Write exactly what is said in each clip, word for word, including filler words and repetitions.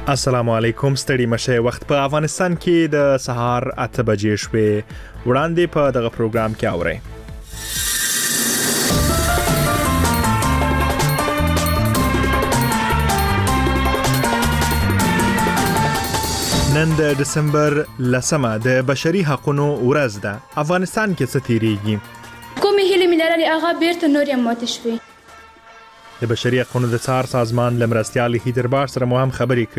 السلام علیکم، ستړي مشه. وخت په افغانستان کې د سهار اته بجې شوې. وړاندې په دغه پروګرام کې اورئ. نن د دسمبر لسمه د بشري حقوقو ورځ ده. افغانستان کې څه تیریږي؟ کومې هیلې مې لرلې هغه بیرته نور یې ماتې شوې. د بشري حقوقو د څار سازمان لمرستیال هیدربار سره مو هم خبرې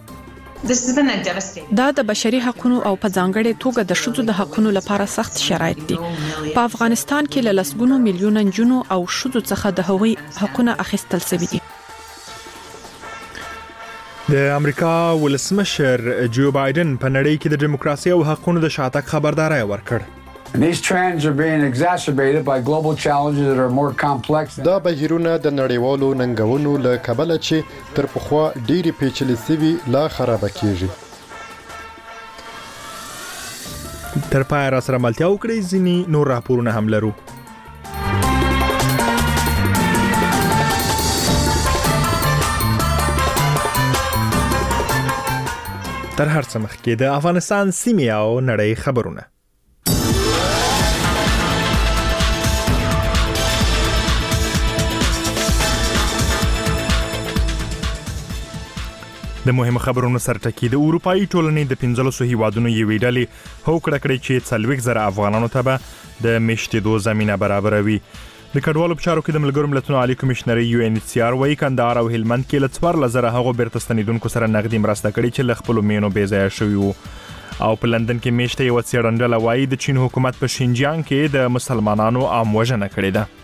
کړي. دا د بشري حقوقو او په ځانګړې توګه د ښځو د حقوقو لپاره سخت شرایط دي. په افغانستان کې له لسګونو میلیونه نجونو او ښځو څخه د هغوی حقوقونه اخیستل شوي دي. د امریکا ولسمشر جو بایدن په نړۍ کې د دیموکراسي او حقوقو د شاتګ خبرداري ورکړه. And these trends are being exacerbated by global challenges that are more complex. دا بهیرونه د نړیوالو ننګونو له کبله چې تر پخوا ډېری پیچلې سوي لا خراب کیږي. تر پای را سره ملتیا وکړئ، ځینی نور راپورونه هم لرو. تر هر څه مخکې د افغانستان سیمې او نړۍ خبرونه. د مهمو خبرونو سرټکی. د اروپאי ټولنې د پنځلسو هیوادونو یوې ډلې هوکړه کړې چې څلوېښت زره افغانانو ته به د میشتېدو زمینه برابروي. د کډوالو په چارو کې د ملګرو ملتونو عالی کمشنر یو ان ایچ سی آر وايي کندهار او هلمند کې له څوارلس زره هغو بیرته ستنېدونکو سره نغدي مرسته کړې چې له خپلو مینو بې ځایه شوي وو. او په لندن کې میشته یوه څېړندله وايي د چین حکومت په شینجیانګ کې د مسلمانانو عام وژنه کړې ده.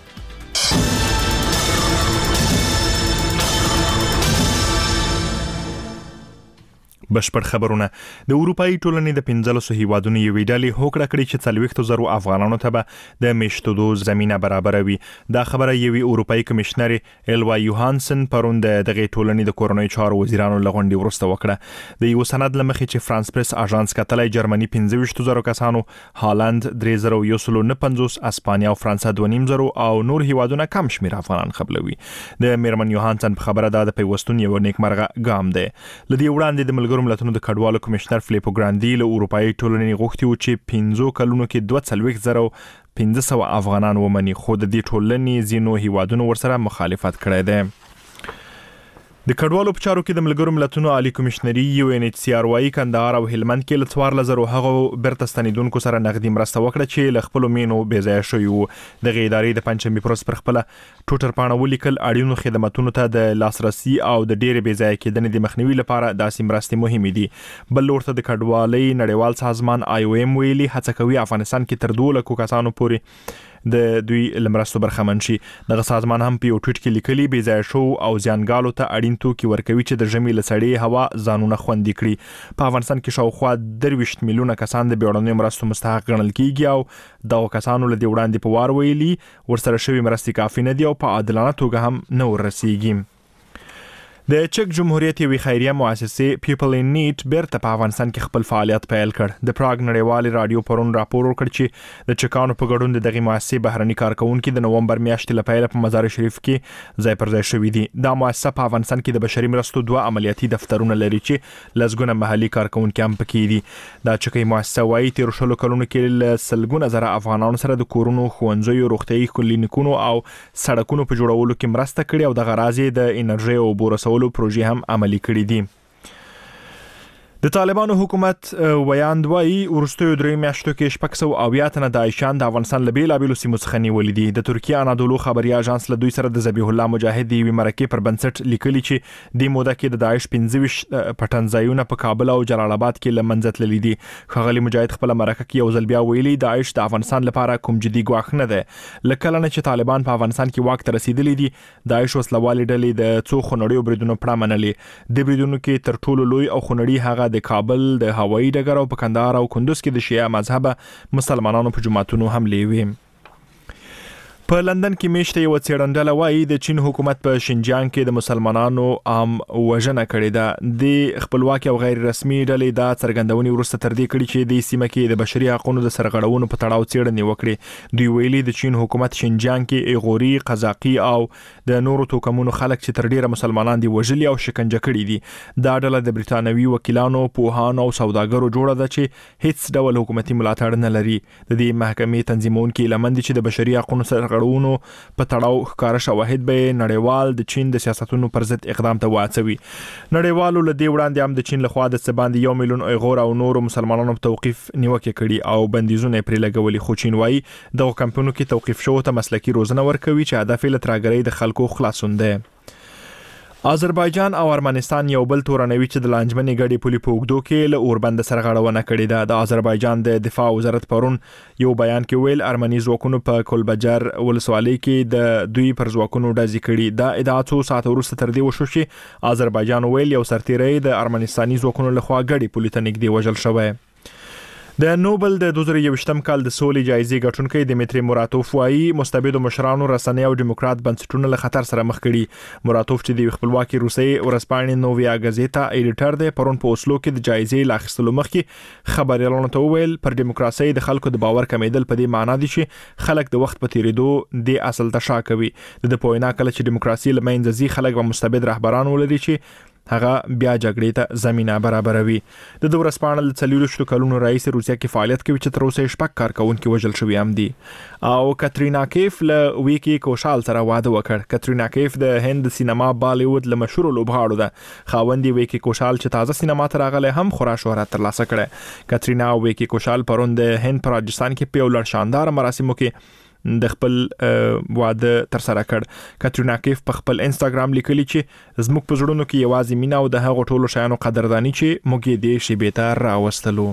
بشپړ خبرونه. د اروپאי ټولنې د پنځلسو هیوادونو یوې ډلې هوکړه کړې چې څلوېښت زره افغانانو ته به د میشتېدو زمینه برابروي. دا خبره یوې اروپאי کمشنر ایلوا یوهانسن پرون د دغه ټولنې د کورنۍ چارو وزیرانو لغونډې وروسته وکړه. د یو سند لمخې چې فرانس پریس اژانس کتلای جرمني پنځه ویشت زره کسانو، هالند درې زره یو سل نه پنځوس، اسپانیا او فرانسه دوه نیم زره او نور هیوادونه کم شمیر افغانان قبلوي. د میرمن یوهانسن په خبره ده د پیوستون یو نیکمرغه ګام دی. لدی وړاندې د ملګرو ملتونو د کډوالو کمشنر فلیپو ګراندي له اروپאי ټولنې غوښتي و چې پنځو کلونو کې دوه څلوېښت زره پنځه سوه افغانان ومني، خو د دې ټولنې ځینو هیوادونو ورسره مخالفت کړی دی. د کډوالو په چارو کې د ملګرو ملتونو عالی کمشنري یو ان ایچ سی آر وايي کندهار او هلمند کې له څوارلس زره هغو بیرته ستنېدونکو سره نغدي مرسته وکړه چې له خپلو مینو بې ځایه شوي وو. دغه ادارې د پنجشنبې پر ورځ پر خپله ټوټر پاڼه ولیکل اړینو خدماتونو ته د لاسرسي او د ډېرې بې ځایه کېدنې د مخنیوي لپاره داسې مرستې مهمې دي. بل لور ته د کډوالۍ نړیوال سازمان آی او ایم ویلي هڅه کوي افغانستان کې تر دوه لکو کسانو پورې د دوی لمرستو برخمن شي. دغه سازمان هم په یو ټویټ کې لیکلي بې ځایه شو او زیانګالو ته اړین توکي ورکوي چې د ژمي له سړې هوا ځانونه خوندي کړي. په افغانستان کې شاوخوا درویشت میلیونه کسان د بیړنیو مرستو مستحق ګڼل کیږي او دغه کسانو له دې وړاندې په وار ویلي ورسره شوي مرستې کافي نه دي او په عادلانه توګه هم نه ورسیږي. د چک جمهوریت یوې خیریه مؤسسې پیپل ان نیډ بیرته په افغانستان کې خپل فعالیت پیل کړ. د پراګ نړیوالې رادیو پرون راپور ورکړ چې د چکانو په ګډون د دغه مؤسسې بهرني کارکونکي د نومبر میاشتې له پیله په مزار شریف کې ځای پر ځای شوي دي. دا مؤسسه په افغانستان کې د بشري مرستو دوه عملیاتي دفترونه لري چې لسګونه محلي کارکونکي هم پکې دي. دا چکې مؤسسه وايي تیر شلو کلونو کې له سلګونه زره افغانانو سره د کورونو، ښوونځیو، روغتیايي کلینیکونو او سړکونو په جوړولو کې مرسته کړې او دغه راز یې د انرژي او بورسو پروژې هم عملي کړې دي. د طالبانو حکومت ویاند وايي ورستیو درې میاشتو کې شپږ سوه اویا تنه داعشان د افغانستان له بېلابېلو سیمو څخه نیولي دي. د ترکیه انادولو خبري اژانس له دوی سره د ذبیح الله مجاهد د یوې مرکې پر بنسټ لیکلي چې د موده کې د داعش پنځه ویشت پټنځایونه په کابل او جلال آباد کې له منځه تللي دي. ښاغلي مجاهد خپله مرکه کې یو ځل بیا ویلي داعش د افغانستان لپاره کوم جدي ګواښ نه دی. له کله نه چې طالبان په افغانستان کې واک ته رسېدلي دي داعش وسلوالې ډلې د څو خونړیو بریدونو پړه منلې. د بریدونو کې تر ټولو لوی او خونړي هغه د کابل د هوایي ډګر او په کندهار او کندوز کې د شیعه مذهبه مسلمانانو په جماعتونو حملې وې. په لندن کې میشته یو څېړندله وایي د چین حکومت په شینجیانګ کې د مسلمانانو عام وژنه کړې ده. د خپلواکي او غیر رسمي ډلې دا څرګندونې وروسته تر دې کړې چې د سیمه کې د بشري حقوقو د سرغړونو په تړاو څېړنې وکړي. دوی ویلي د چین حکومت شینجیانګ کې ایغوري، قزاقي او د نورو توکمونو خلک چې تر ډیره مسلمانان دي وژلي او شکنجه کړي دي. دا ډله د بریتانوي وکیلانو، پوهانو او سوداګرو جوړه ده چې هیڅ ډول حکومتي ملاتړ نه لري. د دې محکمې تنظیمونکي لمن دي چې د بشري حقوقو سرغړونو په تړاو ښکار شواهد به نړیوال د چین د سیاستونو پر ضد اقدام ته واچوي. نړیوالو له دې وړاندې هم د چین لخوا د څه باندې یو میلیون ایغور او نورو مسلمانانو په توقیف نیوکه کړي او بندیزونه پرې لګولي. خو چین وايي دغه کمپونو کې توقیف شوو ته مسلکي روزنه ورکوي چې هدف یې له ترهګرۍ د خلکو خلاصون دی. آذربایجان او ارمنستان یو بل تورنوي چې د لانجمنې غړي پولي په اوږدو کې له اوربند سرغړونه کړې ده. د آذربایجان د دفاع وزارت پرون یو بیان کې ویل ارمني ځواکونو په کلبجر ولسوالۍ کې د دوی پر ځواکونو ډزې کړي. دا ادعا څو ساعت وروسته تر دې وشو چې آذربایجان ویل یو سرتیری د ارمنستاني ځواکونو لخوا غړي پولي ته نږدې وژل شوی. د نوبل د دوه زره یوویشتم کال د سولې جایزې ګټونکي دمیتری موراتوف وايي مستبدو مشرانو رسنۍ او دیموکرات بنسټونه له خطر سره مخ کړي. موراتوف چې د خپلواکي روسي ورځپاڼې نوویا غازیتا ایډیټر دی پرون په اوسلو کې د جایزې لاخستلو مخکې خبريالانو ته ویل پر دیموکراسي د خلکو د باور کمیدل په دې معنی دي چې خلک د وخت په تیریدو د اصل ته شا کوي. د پوینا کله چې دیموکراسي لمنځه ځي خلک به مستبد رهبران ولري چې هغه بیا جګړې ته زمينه برابروي. د دوه ورځپاڼې د څلورشتو کلونو رئیس روسیا کې فعالیت کوي چې تر اوسه شپږ کارکونکي وژل شوي هم دي. او کاترینا کیف له ویکی کوشال سره واده وکړ. کاترینا کیف د هند سینما بالیوود له مشهور لوبغاړو ده. خاوندې ویکی کوشال چې تازه سینما ته راغله هم خورا شهرت ترلاسه کړه. کاترینا او ویکی کوشال پرون د هند په راجستان کې په یو شاندار مراسمو کې د خپل واده تر سره کړ. کاترینا کیف په خپل انستګرام لیکلی چې زموږ په زړونو کې یوازې مینا او د هغو ټولو شیانو قدردانی چې موږ یې دې شی به تر راوستلو.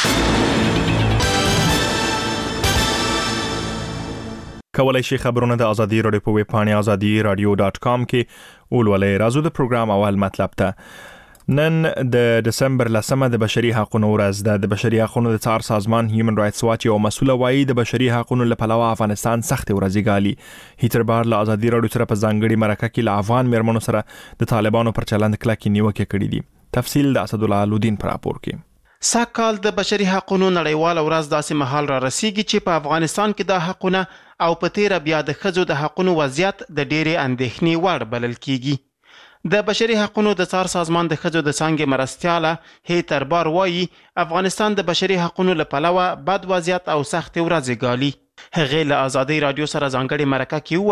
کولای شي خبرونه د ازادي رادیو په ویب پاڼه ازادي رادیو ډاټ کام کې ولولئ. راځو د پروګرام اول مطلب ته. نن د دسمبر لسمه د بشري حقوقو ورځ ده. د بشري حقوقو د څار سازمان هیومن رائټس واچ او مسؤل وایي د بشري حقوقو لپاره افغانستان سخت ورځي ګالي. هیتر بار له ازادي رادیو سره په ځانګړي مرکه کې له افغان مېرمنو سره د طالبانو پر چلند کلکې نیوکه کړې دي. تفصیل د اسد الله الدین پر راپور کې. ساکال د بشري حقوقو نړیوال ورځ داسې مهال را رسیږي چې په افغانستان کې د حقوقو او په تیر بیا د ښځو د حقوقو وضعیت د ډېرې اندېښنې وړ بلل کیږي. د بشري حقوقو د څار سازمان د ښځو د څانګې مرستیاله هیتر بار وایي افغانستان د بشري حقوقو له پلوه بد وضعیت او سخت ورځې ګالي. هغې له ازادي رادیو سره ځانګړي مرکه کې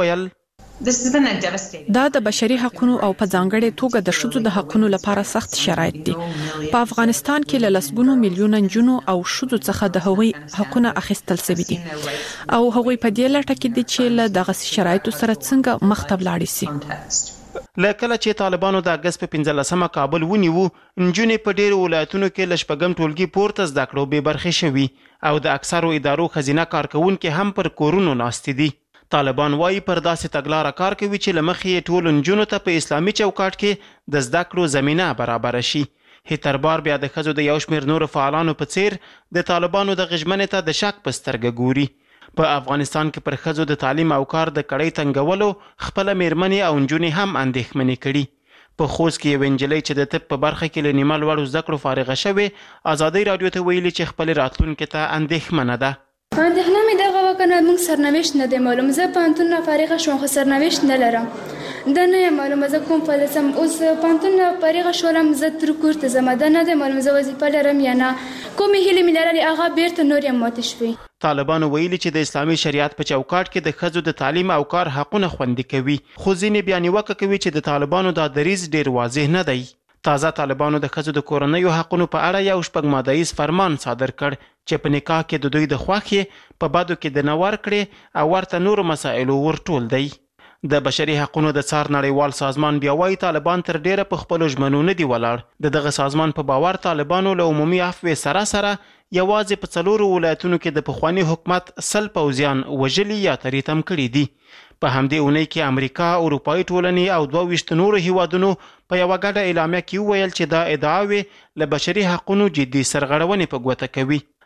وویل دا د بشري حقوقو او په ځانګړي توګه د ښځو د حقوقو لپاره سخت شرایط دي. په افغانستان کې له لسګونو میلیونه نجونو او ښځو څخه د هغوی حقوقونه اخیستل شوي دي او هغوی په دې لټه کې دي چې له دغه شرایطو سره څنګه مخ ته ولاړ شي. لکه چې طالبانو د اگست په پنځلسمه کابل ونیو، نجونې په ډېرو ولایتونو کې له شپږم ټولګي پورته زده کړو بې برخې شوي او د اکثرو ادارو ښځینه کارکوونکي هم پر کورونو ناستې دي. طالبان وایي پر داسې تګلاره کار کوي چې له مخې یې ټولو نجونو ته په اسلامي چوکاټ کې د زده کړو زمینه برابره شي. هیتر بار بیا د ښځو د یو شمېر نورو فعالانو په څیر د طالبانو د غژمنې ته د شک په سترګه ګوري. په افغانستان کې پر ښځو د تعلیم او کار د کړۍ تنګولو خپله مېرمنې او نجونې هم اندېښمنې کړي. په خوست کې یوه نجلۍ چې د طب په برخه کې له نیمه لوړو زده کړو فارغه شوې ازادۍ رادیو ته ویلي چې خپل راتلونکي ته اندېښمنه ده. اندېښنه مې دغه وکنه موږ سرنوشت نه دی معلوم. زه پوهنتون نه فارغه شوم خو سرنوشت نه لرم. دا نه یم معلومه زه کوم فعالیت یم. اوس پوهنتون نه فارغه شولم زه تر کور ته ځم. دا نه دی معلوم زه وظیفه لرم یا نه. کومې هیلې مې لرلې هغه بیرته نور یې ماتې شوې. طالبانو ویلي چې د اسلامي شریعت په چوکاټ کې د ښځو د تعلیم او کار حقونه خوندي کوي، خو ځینې بیا نیوکه کوي چې د طالبانو دا دریځ ډیر واضح نه دی. تازه طالبانو د ښځو د کورنیو حقونو په اړه یو شپږ مادهیز فرمان صادر کړ چې په نکاح کې د دوی د خوښې په بدو کې د نه ورکړې او ورته نورو مسایلو ورټول دی. د بشري حقوقو د څار نړیوال سازمان بیا وايي طالبان تر ډیره په خپلو ژمنو نه دي ولاړ. د دغه سازمان په باور طالبانو له عمومي عفوې سره سره یوازې په څلورو ولایتونو کې د پخواني حکومت سل پوځیان وژلي یا تریتم کړي دي. په همدې اونۍ کې امریکا، اروپایي ټولنې او دوه ویشت نورو هیوادونو په یوه ګډه اعلامیه کې وویل چې دا ادعاوې له بشري حقوقو جدي سرغړونې په ګوته کوي.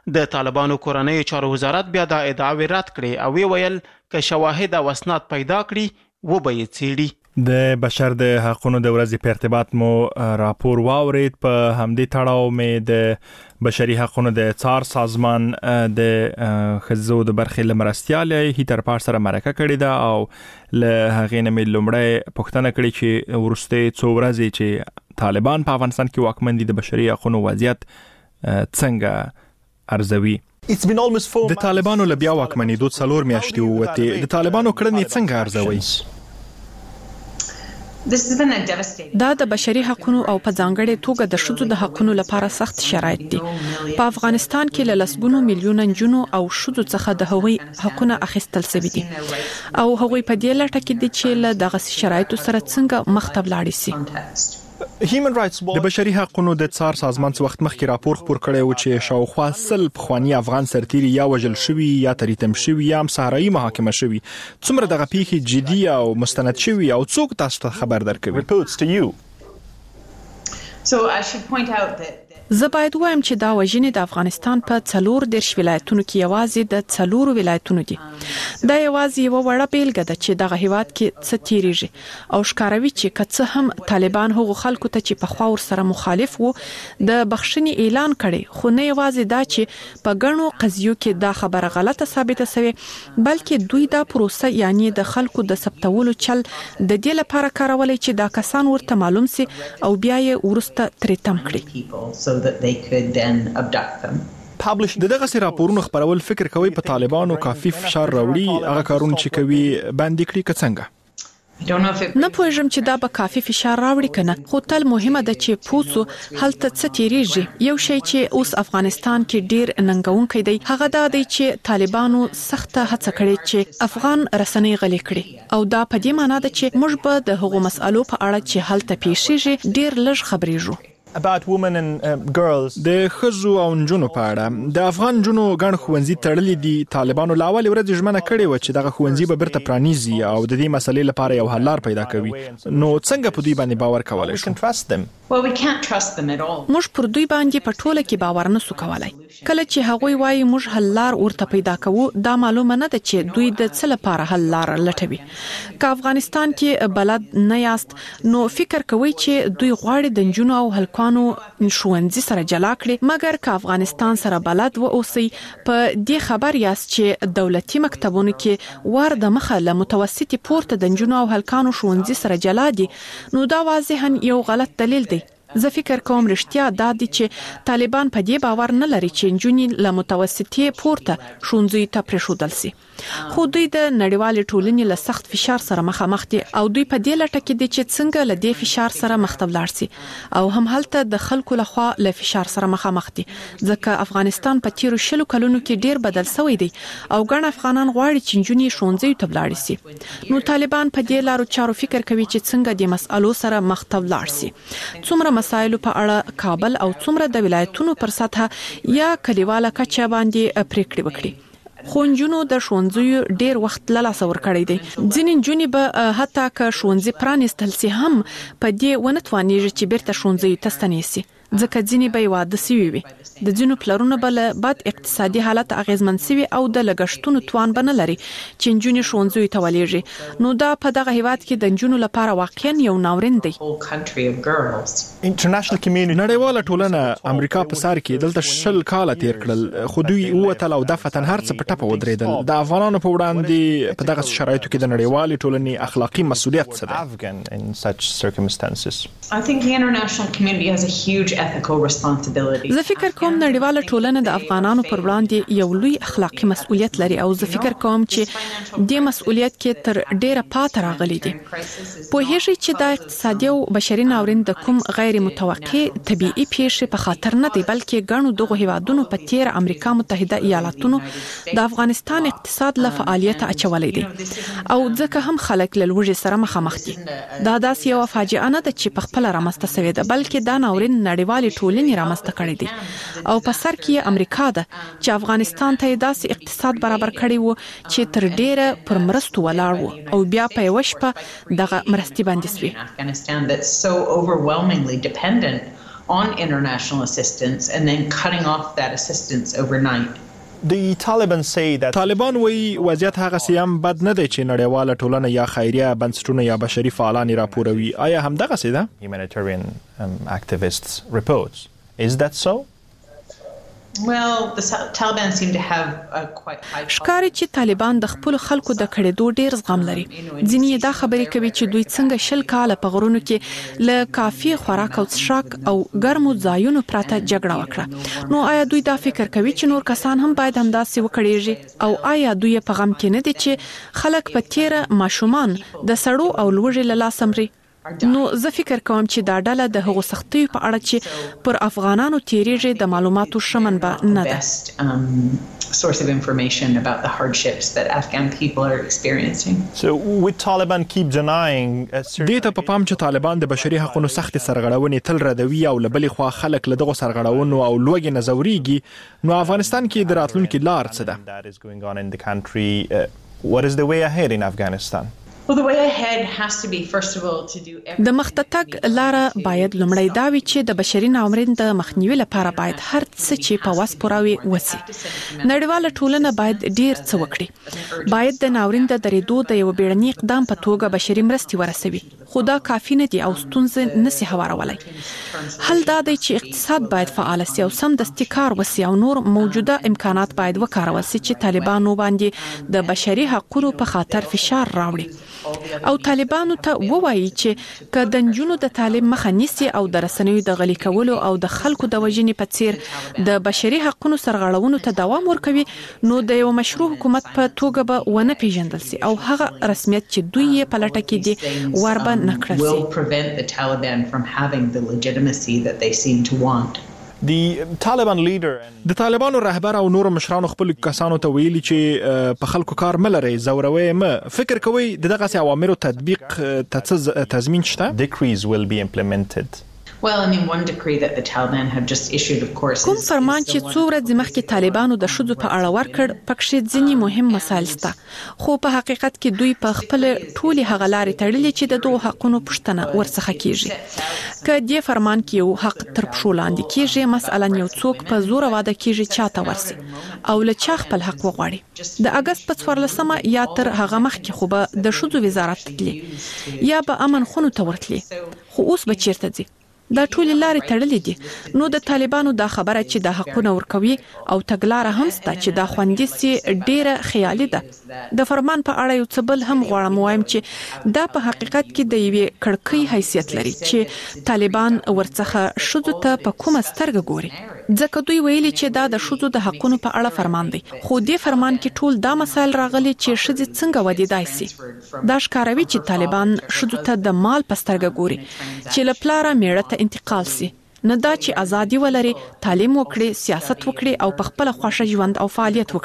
د طالبانو کورنۍ چارو وزارت بیا دا ادعاوې رد کړې او ویل ک شواهد او اسناد پیدا کړي و به یې څېړي. د بشر د حقوقو د ورځې په ارتباط مو راپور واورید. په همدې تړاو مې د بشري حقوقو د څار سازمان د ښځو د برخې له مرستیالې هیتر پاش سره مرکه کړې ده او له هغې نه مې لومړی پوښتنه کړې چې وروستۍ څو ورځې چې طالبان په افغانستان کې واکمن دي د بشري حقوقو وضعیت څنګه ارزوي. د طالبانو له بیا واکمنېدو څلور میاشتې ووتې. د طالبانو کړنې څنګه ارزوي؟ دا د بشري حقوقو او په ځانګړې توګه د ښځو د حقوقو لپاره سخت شرایط دي. په افغانستان کې له لسګونو میلیونه نجونو او ښځو څخه د هغوی حقوقونه اخیستل شوي دي او هغوی په دې لټه کې دي چې له دغه شرایطو سره څنګه مخ ته ولاړ شي. د بشري حقوقو د څار سازمان څو وخت مخکې راپور خپور کړی و چې شاوخوا سل پخواني افغان سرتیري یا وژل شوي یا تریتم شوي یا هم صحرایي محاکمه شوي. څومره دغه پیښې جدي او مستند شوي او څوک تاسو ته خبر درکوي؟ زه باید وایم چې دا وژنې د افغانستان په څلور دیرش ولایتونو کې یوازې د څلورو ولایتونو دي. دا یوازې یو وړه بیلګه ده چې دغه هیواد کې څه تیریږي او ښکاروي چې که څه هم طالبان هغو خلکو ته چې پخوا ورسره مخالف وو د بخښنې اعلان کړي، خو نه یوازې دا چې په ګڼو قضیو کې دا خبره غلطه ثابته شوې، بلکې دوی دا پروسه یعنی د خلکو د ثبتولو چل د دې لپاره کارولای چې دا کسان ورته معلوم سي او بیا یې ورسته ترې تم کړي. that they could then abduct them. د دغه سي راپورونو خبرول فکر کوي په طالبانو کافي فشار راوړي هغه کارونه چې کوي باندې کړی که څنګه؟ نه پوهیږم چې دا به کافي فشار راوړي کنه، خو تل مهمه ده چې پوسو هلته څه تیریږي. یو شی چې اوس افغانستان کې ډیر ننګونکی دی هغه دا دی چې طالبانو سخته هڅه کړې چې افغان رسنۍ غلې کړي او دا په دې معنی ده چې موږ به د هغو مسالو په اړه چې هلته پیښیږي ډیر لږ خبرېږو. about women and uh, girls د خزو او نجونو په اړه د افغان جنو غن خوندزي تړلې دي. طالبانو لاول ورځ ژمنه کړې و چې دغه خوندزي به برته پرانیزي او د دې مسلې لپاره یو حل لار پیدا کوي. نو څنګه په دوی باندې باور کولای شو؟ Well, we can't trust them at all. موږ پر دوی باندې په ټوله کې باور نه سو کولای. کله چې هغوی وایي موږ حل لار ورته پیدا کوو دا معلومه نه ده چې دوی د څه لپاره حل لار لټوي. که افغانستان کې بلد نه یاست نو فکر کوئ چې دوی غواړي د نجونو او هلکانو ښوونځي سره جلا کړي، مګر که افغانستان سره بلد و اوسئ په دې خبر یاست چې دولتي مکتبونو کې ور د مخه له متوسطي پورته د نجونو او هلکانو ښوونځي سره جلا دي، نو دا واضحاً یو غلط دلیل دی. زه فکر کوم رښتیا دا دي چې طالبان په دې باور نه لري چې نجونې له متوسطي پورته ښوونځیو ته پرېښودل سي، خو دوی د نړیوالې ټولنې له سخت فشار سره مخامخ دي او دوی په دې لټه کې دي چې څنګه له دې فشار سره مخ ته ولاړ سي او هم هلته د خلکو لخوا له فشار سره مخامخ دي، ځکه افغانستان په تیرو شلو کلونو کې ډیر بدل شوی دی او ګڼ افغانان غواړي چې نجونې ښوونځیو ته ولاړ سي. نو طالبان په دې لارو چارو فکر کوي چې څنګه د مسالو سره مخ ته ولاړ سي. څومره مسایلو په اړه کابل او څومره د ولایتونو پر سطح یا کلیواله کچه باندې پریکړې وکړي. خو نجونو د ښوونځیو ډیر وخت له لاسه ورکړی دی. ځینې نجونې به حتی که ښوونځي پرانیستل سي هم په دې ونه توانیږي چې بیرته ښوونځیو ته ستنې سي، ځکه ځینې به واده سوي وي، د ځینو پلرونه به له بد اقتصادي حالت اغیزمن سوي او د لګښتونو توان به نه لري چې نجونې ښوونځیو ته ولېږي. نو دا په دغه هیواد کې د نجونو لپاره واقعا یو ناورین دی. نړیواله ټولنه امریکا په سر کې دلته شل کال تیر کړل، خو دوی ووتل او دفتن هر څه په ټپه ودرېدل. د افغانانو په وړاندې په دغه شرایطو کې د نړیوالې ټولنې اخلاقی مسؤلیت څه دی؟ I think the international community has a huge ethical responsibility. زه فکر کوم نړیواله ټولنه د افغانانو پر وړاندې یو لوی اخلاقی مسؤلیت لري او زه فکر کوم چې د مسؤلیت کې تر ډیره پات راغلي دي. پوهیږي چې د اقتصادي او بشري ناورین د کوم غیر متوقع طبيعي پیښې په خاطر نه دی، بلکې ګڼو دغه هیوادونو په تیر امریکا متحده ایالاتونو د افغانستان اقتصاد له فعالیت اچولې دي او ځکه هم خلک له لوږې سره مخامخ دي. دا داسې یو فاجعه نه ده چې په خپل رامسته شوې ده، بلکې دا ناورین نړیوالې ټولنې رامسته کړې دي او په سر کې امریکا ده چې افغانستان ته داسې اقتصاد برابر کړی وو چې تر ډیره پر مرستو ولاړ وو او بیا په یوه شپه دغه مرستې باندې سوي. on international assistance and then cutting off that assistance overnight. The Taliban say that طالبان وایي وضعیت هغه سیام بد نه دی چې نړیواله ټولنه یا خیریه بنسټونه یا بشري فعالان راپوروي. آیا همدغه څه ده؟ Humanitarian um, activists reports. Is that so? Well, the Taliban seem to have a quite high. ښکاري چې طالبان د خپل خلکو د کړېدو ډیر زغم لري. ځینې دا خبرې کوي چې دوی څنګه شل کاله په غرونو کې له کافي خوراک او څښاک او ګرمو ځایونو پرته جګړه وکړه. نو آیا دوی دا فکر کوي چې نور کسان هم باید همداسې وکړيږي او آیا دوی په غم کې نه دي چې خلک په تیره ماشومان د سړو او لوږې له لاسه مري؟ نو زه فکر کوم چې دا ډله د هغو سختیو په اړه چې پر افغانانو تیریږي د معلوماتو شمنبه نه ده. Source of information about the hardships that Afghan people are experiencing. So with Taliban keep denying دې ته په پام چې طالبان د بشري حقوقو سخت سرغړونې تل ردوي او لبلې خوا خلک له دغه سرغړونو او لوګي نزوريږي. نو افغانستان کې د راتلونکو لار څه ده؟ That is going on in the country. Uh, what is the way ahead in Afghanistan? Well, the way ahead has to be, first of all, to do everything. د مختتک لاره باید لمړی دا وي چې د بشري ناورین د مخنیوي لپاره باید هر څه چې په واس پوراوي وسی. نړیواله ټولنه باید ډیر څه وکړي. باید د ناورین د درېدو د یو بیړني اقدام په توګه بشري مرستې ورسوي. خو دا کافي نه دي او ستونزې نسی هوارولای. حل دا دی چې اقتصاد باید فعال سي او سم دستي کار وسی او نور موجوده امکانات باید وکارول سي چې طالبانو باندې د بشري حقوقو په خاطر فشار راوړي. او طالبانو ته ووایي چې که د نجونو د تعلیم مخه نیسي او د رسنیو د غلي کولو او د خلکو د وژنې په څیر د بشري حقوقو سرغړونو ته دوام ورکوي نو د یو مشروع حکومت په توګه به ونه پیژندل سي او هغه رسمیت چې دوی یې په لټه کې دي وربه نه کړل will prevent the Taliban from having the legitimacy that they seem to want. The Taliban leader د طالبانو رهبر او نور مشرانو خپل کسانو ته ویلي چې په خلکو کار ملري زوروي م فکر کوي دغه سي اوامرو تطبیق تضمین شته. Decrees will be implemented. Well, I mean, one decree that the Taliban have just issued, of course. کوم فرمان چې څو ورځې مخکې طالبانو د شذو په اړه ورکړ پکې ځینې مهم مسایل شته خو په حقیقت کې دوی په خپل ټولي هغه لارې تړلې چې د دوه حقونو پښتنه ورڅخه کیږي. که دې فرمان کې یو حق تر پښو لاندې کیږي مثلا یو څوک په زور واده کیږي چاته ورسي او له چا خپل حق وغواړي. د اگست په څوارلسمه یا تر هغه مخکې خو به د شذو وزارت تدلی یا به امن خونو ته ورتلی خو اوس به چیرته ځي. دا ټول لارې تړلې دي. نو د طالبانو دا خبره چې د حقوقو ورکوي او تګلارې هم ست چې د خوندې سي ډیره خیالي ده. د فرمان په اړه یو څه بل هم غواړم وایم چې دا په حقیقت کې د یوې کړکۍ حیثیت لري چې طالبان ورڅخه شذو ته په کومه سترګه ګوري. ځکه دوی ویلي چې دا د شذو د حقوقو په اړه فرمان دی خو دې فرمان کې ټول دا مسایل راغلي چې شذې څنګه ودی دای سي. دا ښکاروي چې طالبان شذو ته د مال په سترګه ګوري چې لپاره میړه انتقال سي نه دا چې ازادي ولري تعلیم وکړي سیاست وکړي او په خپل خوښه ژوند او فعالیت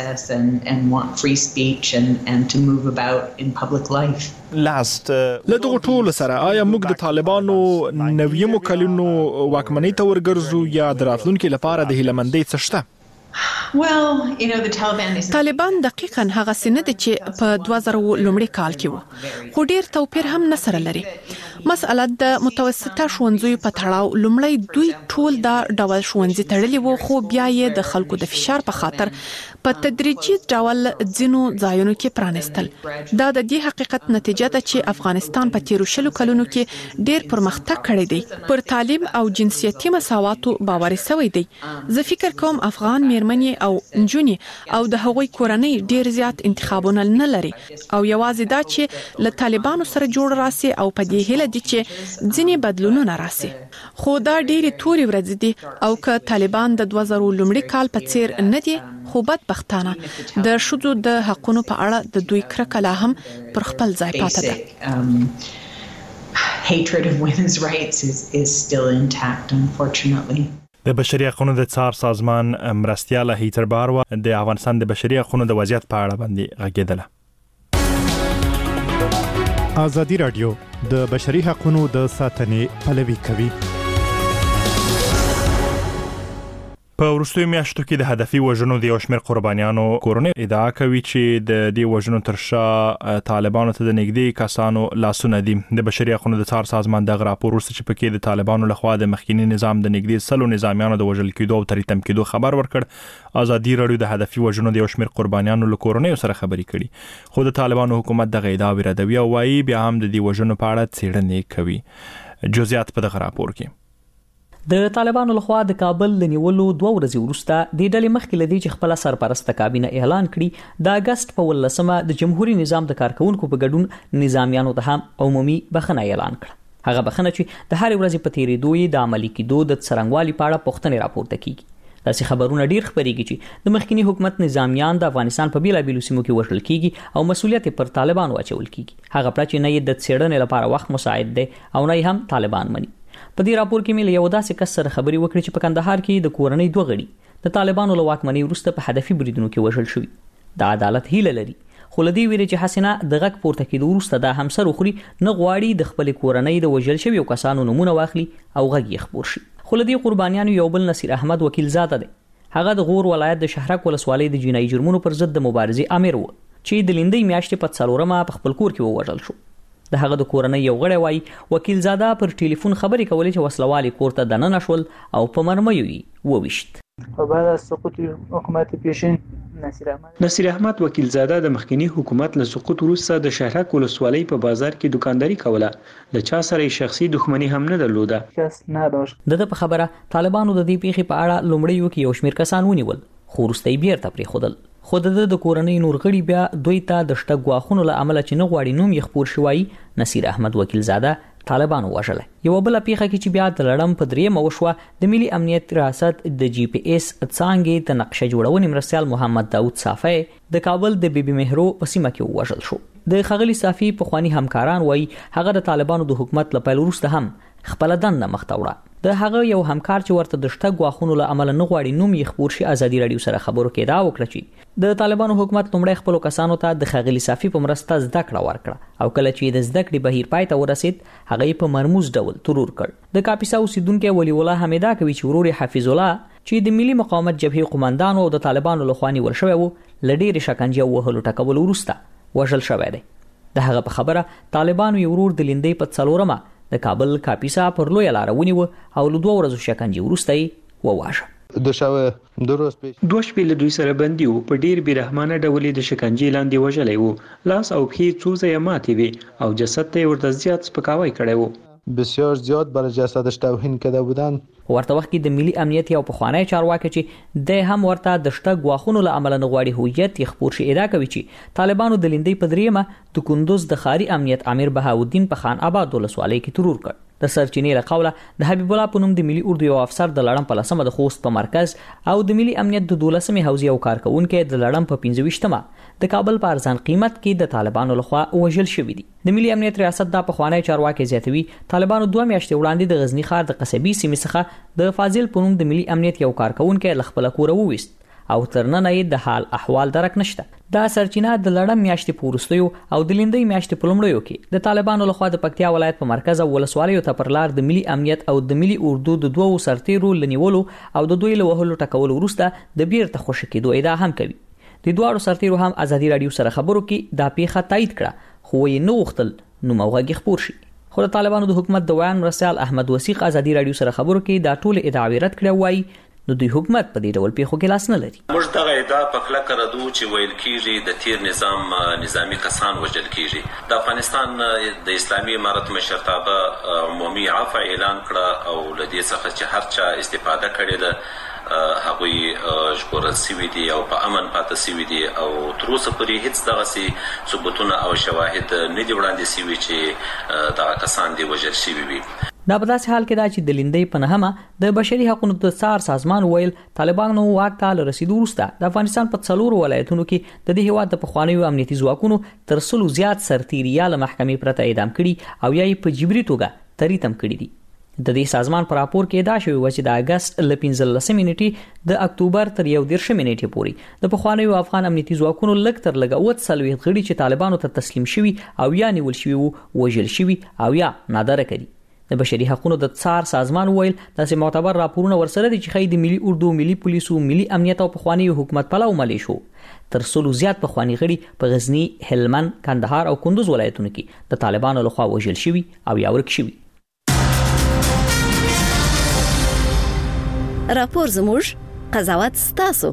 وکړي. Last له دغه ټول سره آیا موږ د طالبانو نویمو کلونو واکمنۍ ته ورګرځو یا د راتلونکو لپاره د هیلمندۍ څه شته؟ Well, you know, the Taliban is طالبان دقیقاً هغه سینه دي چې په دوه زره لومړي کال کې وو خو ډیر توپیر هم نه سره لري. مسأله د متوسطه ښوونځیو په تړاو لومړی دوی ټول دا ډول ښوونځي تړلي وو خو بیا یې د خلکو د فشار په خاطر په تدریجي ډول ځینو ځایونو کې پرانستل. دا د دې حقیقت نتیجه ده چې افغانستان په تیرو شلو کلونو کې ډیر پرمختګ کړی دی پر تعلیم او جنسیتي مساواتو باور شوی دی. زه فکر کوم افغان میرمنې او نجونې او د هغوی کورنۍ ډیر زیات انتخابونه نه لري او یوازې دا چې له طالبانو سره جوړ راسي او په دې هیله دي چې ځینې بدلونونه راسي. خو دا ډېری توري ورځې دي او که طالبان د دوه زره لومړي کال په څیر نه دي خو بدبختانه د شذو د حقوقو په اړه د دوی کرکه لا هم پر خپل ځای پاتې ده. Hatred of women's rights is is still intact, unfortunately. د بشري حقوقو د څار سازمان مرستیاله هیتر باروا د افغانستان د بشري حقوقو د وضعیت په اړه باندې غږیدله. ازادي رادیو د بشري حقوقو د ساتنې پلوي کوي. په وروستیو میاشتو کې د هدفي وژنو د یو شمېر قربانیانو کورنۍ ادعا کوي چې د دې وژنو تر شا طالبانو ته د نږدې کسانو لاسونه دي. د بشري حقوقو د څار سازمان دغه راپور وروسته چې پکې د طالبانو لخوا د مخکینی نظام د نږدې سلو نظامیانو د وژل کېدو او تریتم کېدو خبر ورکړ. ازادي راډیو د هدفي وژنو د یو شمېر قربانیانو له کورنۍ سره خبرې کړي، خو د طالبانو حکومت دغه ادعا ردوي او وايي بیا هم د دې وژنو په اړه څېړنې کوي. جزئیات په دغه راپور کې. د طالبانو لخوا د کابل د نیولو دوه ورځې وروسته د ډلې مخکې لدی چې خپل سرپرسته کابینه اعلان کړي د اگست په ولسمه د جمهوریت نظام د کارکونکو په ګډون نظامیانو ته هم عمومي بخښنه اعلان کړه. هغه بخښنه چې د هر ورځې په تیریدو د عملي کېدو د څرنګوالي په اړه پوښتنې راپورته کیږي. داسې خبرونه ډیر خبرېږي چې د مخکنی حکومت نظامیان د افغانستان په بیلابیلو سیمو کې وژل کیږي او مسؤلیت پر طالبانو اچول کیږي. هغه پړه چې نه یې د څېړنې لپاره وخت مساعد دی او نه هم طالبان مني. په دې راپور کې مې یو داسې کس سره خبرې وکړې چې په کندهار کې د کورنۍ دوه غړي د طالبانو له واکمنۍ وروسته په هدفي بریدونو کې وژل شوي. د عدالت هیله لري، خو لدی ویری چې حسینه د غږ پورته کېدو وروسته د همسر خوري نه غواړي د خپل کورنۍ د وژل شویو کسانو نمونه واخلي او غږ یې خبر شي. خو لدی قربانیانو یو بل نصیر احمد وکیل زاده دی. هغه د غور ولایت د شهرک ولسوالۍ د جنایي جرمونو پر ضد د مبارزې امیر و چې د لیندۍ میاشتې په څلورمه په خپل کور کې ووژل شو. د هغه د کورنۍ یو غړی وای وکیل زاده پر ټلیفون خبرې کولې چې وسلوالي کور ته دننه شول او په مرمیو یې وویشت. په بعد از سقوط حکومت پیشین نصیر احمد نصیر احمد وکیل زاده د مخکنی حکومت له سقوط وروسته د شهرک ولسوالۍ په بازار کې دکانداري کوله. له چا سره شخصي دښمنی هم نه درلوده. کس نه داشت. د په خبره طالبانو د دې پیښې په اړه لومړی یو کې یو شمېر کسان ونیول، خو وروسته یې بیرته پرېښودل. خو د د کورنۍ نور غړي بیا دوی ته د شته غواخونو له عمله چې نه غواړي نوم یې خپور شوی نصیر احمد وکیل زاده طالبانو وژل. یو بل پیښه کې چې بیا د لړم په درېمه وشوه د ملي امنیت ریاست د جی پی ایس څانګې ته نقشه جوړونې مرستیال محمد داوود صافی د کابل د بیبي مهرو په سیمه کې وژل شو. د خغلی صافی په خواني همکاران وای هغه د طالبانو د حکومت له پیل وروسته هم خپل دنده مخته وړه. د هغه یو همکار چې ورته د شته غواخونو له عمل نه غواړي نوم یې خبر شي ازادي راډیو سره خبرو کې دا وکړه چې د طالبانو حکومت لومړی خپل کسانو ته د خغلی صافی په مرسته زده کړه ورکړه او کله چې د زده کړې بهیر پای ته ورسید هغه په مرموز ډول ترور کړ. د کاپیسا اوسیدونکو ولی الله حمیدا کوي چې ورور حفیظ الله چې د ملي مقاومت جبهې قومندان او د طالبانو له خواني ورشوي وو لډیر شکنجه وهلو ټکول وروسته وژل شوی دی. د هغه په خبره طالبانو یو ورور د لیندۍ په څلورمه د کابل کاپیسا پر لوی لار ونیو او له دوه ورځو شکنجه وروسته یې وواژه. د شاوه د روز په دوه شپې له دوی سره بندي وو، په ډیر بیرحمانه ډول د شکنجې لاندې وژلې وو، لاس او پښې څو ځای ماتې وي او جسد ته ورته زیات سپکاوی کړی وو. بسیار زیاد بر جسدش توهین کرده بودند. ورته وخت کې د ملي امنیت یو پخوانی چارواکي چې د هم ورته د شته غواخونو له عمل نه غواړي هویت یې خبر شي ادعا کوي چې طالبانو د لیندۍ په دریمه د کندوز د خاري امنیت امیر بهاودین په خان آباد ولسوالۍ کې ترور کړ. د سرچینې له قوله د حبیب الله په نوم د ملي اردو یو افسر د لړم په لسمه د خوست په مرکز او د ملي امنیت د دولسمې حوزې او کارکونکو د لړم په پنځه ویشتمه د کابل په ارزان قیمت کې د طالبانو لخوا وژل شوی دي. د ملي امنیت ریاست د پخوانی چارواکي زیاتوي طالبانو دوه میاشتې وړاندې د غزنی ښار د قصبی سیمې څخه د فاضل په نوم د ملي امنیت یو کارکونکو لخپل کور وويست او ترنن یې د حال احوال درک نشته. دا سرچینه د لړم میاشتې پورستیو او د لیندۍ میاشتې په لومړیو کې د طالبانو لخوا د پکتیا ولایت په مرکز او ولسوالیو ته پر لار د ملي امنیت او د ملي اردو د دوو سرتیرو لنیولو او د دوی له وهلو ټکول وروسته د بیرته خوشی کېدو ادعا هم کوي. د دواړو سرتیرو هم ازادي راډیو سره خبرو کې دا پیښه تایید کړه، خو یې نو وختل نو موغه خبر شي. خو د طالبانو د حکومت د ویان مرسل احمد وسیق ازادي راډیو سره خبرو کې دا ټول ادعاوې رد کړې وای. نو دوی حکومت په دې ډول پیښو کې لاس نه لري. موږ دغه ادعا په کله کړو چې ویل کېږي د تیر نظام نظامی کسان وژل کېږي. د افغانستان د اسلامي امارت مشرتابه عمومي عفو اعلان کړه او لدې څخه چې هر چا استفاده کړې ده هغوی ژغورل شوي دي او په امن پاتې شوي دي او تر اوسه پورې هیڅ دغسې ثبوتونه او شواهد نه دي وړاندې شوي چې دغه کسان دي وژل شوي وي. دا په داسې حال کې دا چې د لیندۍ په نهمه د بشري حقوقو د څار سازمان ویل طالبانو واک ته رسیدو وروسته د افغانستان په څلورو ولایتونو کې د دې هیواد د پخوانیو امنیتي ځواکونو تر سلو زیات سرتیریا له محکمې پرته اعدام کړي او یا یې په جبري توګه تریتم کړي دي. د دې سازمان پر راپور کې دا شوی و چې د اگست ل پنځلسمې نیټې د اکتوبر تر یو دیرشمې نیټې پورې د پخوانیو افغان امنیتي ځواکونو لږ تر لږه اووه څلوېښت غړي چې طالبانو ته تسلیم شوي او یا نیول شوي وو وژل شوي او یا نادره کړي. د بشري حقوقو د څار سازمان ویل داسې معتبر راپورونه ورسره دي چې خې د ملي اردو، ملي پولیسو، ملي امنیت او پخوانی حکومت پلاو ملیشو تر څلو زیات پخوانی غړي په غزنی، هلمند، کندهار او کندوز ولایتونو کې د طالبانو لخوا وژل شوي او یا ورک شوي. راپور زموږ، قضاوت ستاسو.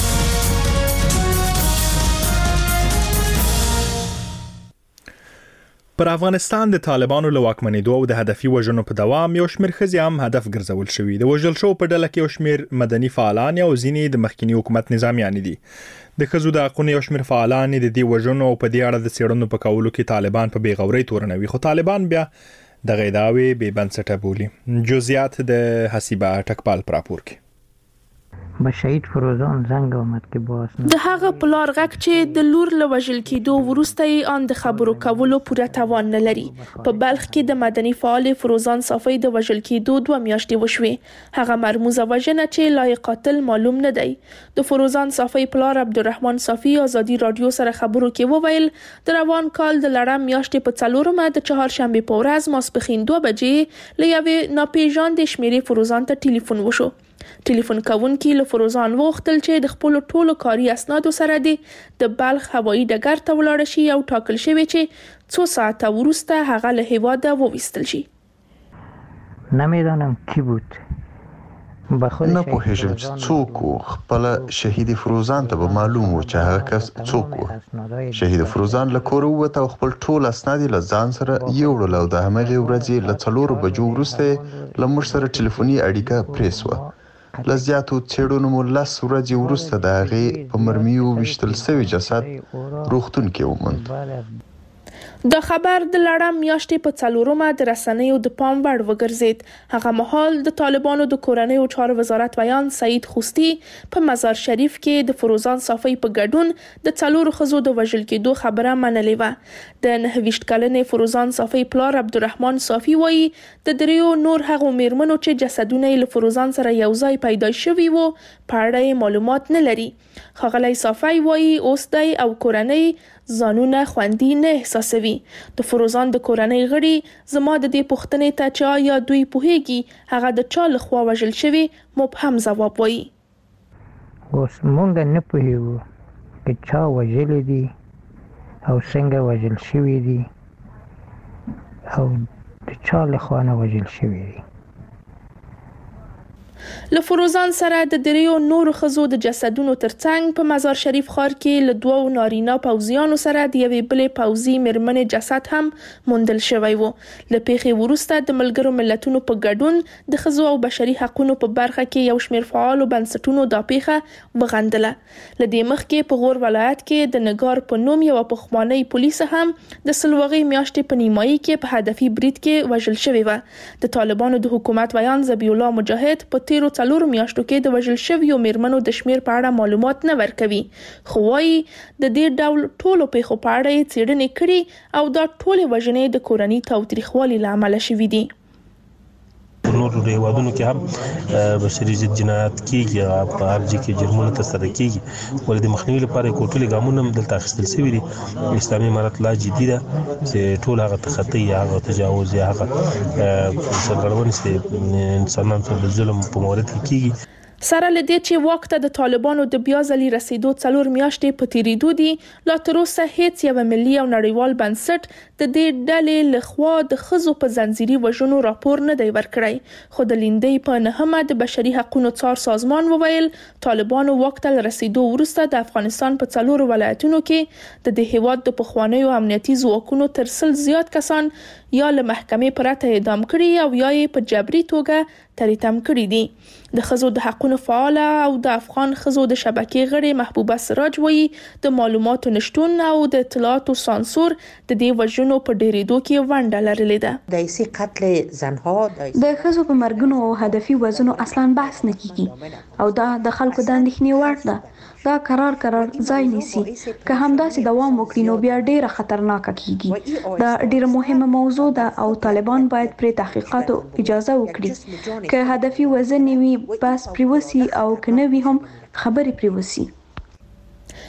پر افغانستان د طالبانو له واکمنېدو او د هدفي وژنو په دوام یو شمېر ښځې هم هدف ګرځول شوي. د وژل شو په ډله کې یو شمېر مدني فعالان او ځینې د مخکنی حکومت نظامیان دي. د ښځو د حقونو یو شمېر فعالان د دې وژنو او په دې اړه د څېړنو په کولو کې طالبان په بېغورۍ تورنوي، خو طالبان بیا دغه ادعاوې بې بنسټه بولي. جزئیات د حسیبه ټکپال په راپور کې. با شهید فروزان زنګ اومد کې باس د هغه پلار غک چې د لور له وژل کېدو وروسته یې ان د خبرو کولو پوره توان نه لري. په بلخ کې د مدني فعال فروزان صافی د وژل کېدو دوه میاشتې وشوې. هغه مرموزه وژنه چې لای قاتل معلوم نه دی. د فروزان صافی پلار عبدالرحمن صافی ازادي رادیو سره خبرو کې وویل د روان کال د لړم میاشتې په څلورمه د چهارشنبه په ورځ ماسپښین دوه بجې له یوې ناپېژاندې شمیرې فروزان ته ټلیفون وشو. ټلیفون کوونکی له فروزان وغوښتل چې د خپل ټولو کاري اسنادو سره د بلخ هوایي ډګر ته ولاړ شي او ټاکل شوی چې څو ساعته وروسته هغه له هیواده وویستل شي. نمیدانم کی بود. نه پوهیږم چې څوک و. خپل شهید فروزان ته به معلوم و چې هغه کس څوک و. شهید فروزان له کوره ووت او خپل ټول اسناد له ځان سره یوړل او د همغې ورځې له څلورو بجو وروسته له موږ سره ټلیفوني اړیکه پرې شوه. له زیاتو څېړنو مو لس ورځې وروسته د هغې په مرمیو ویشتل سوي جسد روغتون کې وموند. دا خبر د لړم میاشتې په څلورمه د رسنیو د پام وړ وګرځید. هغه مهال د طالبانو د کورنیو چارو وزارت ویان سعید خوستی په مزار شریف کې د فروزان صافی په ګډون د څلورو ښځو د وژل کېدو خبره منلې وه. د نهه ویشت کلنې فروزان صافی پلار عبدالرحمن صافی وایي د دریو نور هغو میرمنو چې جسدونه یې له فروزان سره یو ځای پیدا شوي وو په اړه معلومات نه لري. ښاغلی صافی وایي اوس دی او کورنۍ ځانونه خوندي نه احساسوي. د فروزان د کورنۍ غړي زما د دې پوښتنې ته چې آیا دوی پوهیږي هغه د چا لخوا وژل شوی مبهم ځواب وایي. اوس مونږ نه پوهیږو چې چا وژلي دي او څنګه وژل شوي دي او د چا لخوا نه وژل شوي دي. له فروزان سره د دریو نورو ښځو د جسدونو ترڅنګ په مزار شریف ښار کې له دوو نارینه پوځیانو سره د یوې بلې پوځي میرمنې جسد هم موندل شوی و. له پیښې وروسته د ملګرو ملتونو په ګډون د ښځو او بشري حقوقو په برخه کې یو شمېر فعالو بنسټونو دا پیښه وغندله. له دې مخکې په غور ولایت کې د نګار په نوم یوه پخوانۍ پولیسه هم د سلوغې میاشتې په نیمایي کې په هدفي برید کې وژل شوې وه. د طالبانو د حکومت ویان ذبیح الله مجاهد په تیرو څلورو میاشتو کې د وژل شویو میرمنو د شمیر په اړه معلومات نه ورکوي، خو وايي د دې ډول ټولو پیښو په اړه یې څېړنې کړي او دا ټولې وژنې د کورني تاوتریخوالي له امله شوي دي. نور هیوادونو کې هم بشري ضد جنایات کیږي، په هر ځای کې جرمونه ترسره کیږي، ولې د مخنیوي لپاره کوټلې ګامونه هم دلته اخیستل شوي دي. اسلامي امارت لا جدي ده چې ټول هغه تخطي یا هغه تجاوز یا هغه سرغړونې چې انسانانو سره د ظلم په مورد کې کیږي. سره لدې چې واک ته د طالبانو د بیا ځلې رسیدو څلور میاشتې په تیریدو دي، لا تر اوسه هیڅ یو ملي او نړیوال بنسټ د دې ډلې لخوا د ښځو په ځنځیري وژنو راپور نه دی ورکړی. خو د لیندۍ په نهمه د بشري حقوقو څار سازمان وویل طالبانو واک ته رسیدو وروسته د افغانستان په څلورو ولایتونو کې د دې هیواد د پخوانیو امنیتي ځواکونو تر سل زیات کسان یا له محکمې پرته اعدام کړي او یا یې په جبري توګه تریتم کړي دي. د ښځو د حقوقو فعاله او د افغان ښځو د شبکې غړي محبوبه سراج وایي د معلوماتو نشټون او د اطلاعاتو سانسور د دې وژنو په ډیریدو کې ونډه لرلې ده. د ایسي قتل زنها د ښځو په مرګونو او هدفي وژنو اصلا بحث نه کیږي او دا د خلکو د اندېښنې وړ ده. دا قرار قرار ځای نیسي، که همداسې دوام وکړي نو بیا ډیره خطرناکه کیږي. دا ډیره مهمه موضوع ده او طالبان باید پرې تحقیقاتو اجازه وکړي. که هدفي وژنې وي بس پرې وسی او که نه وي هم خبرې پرې وسی.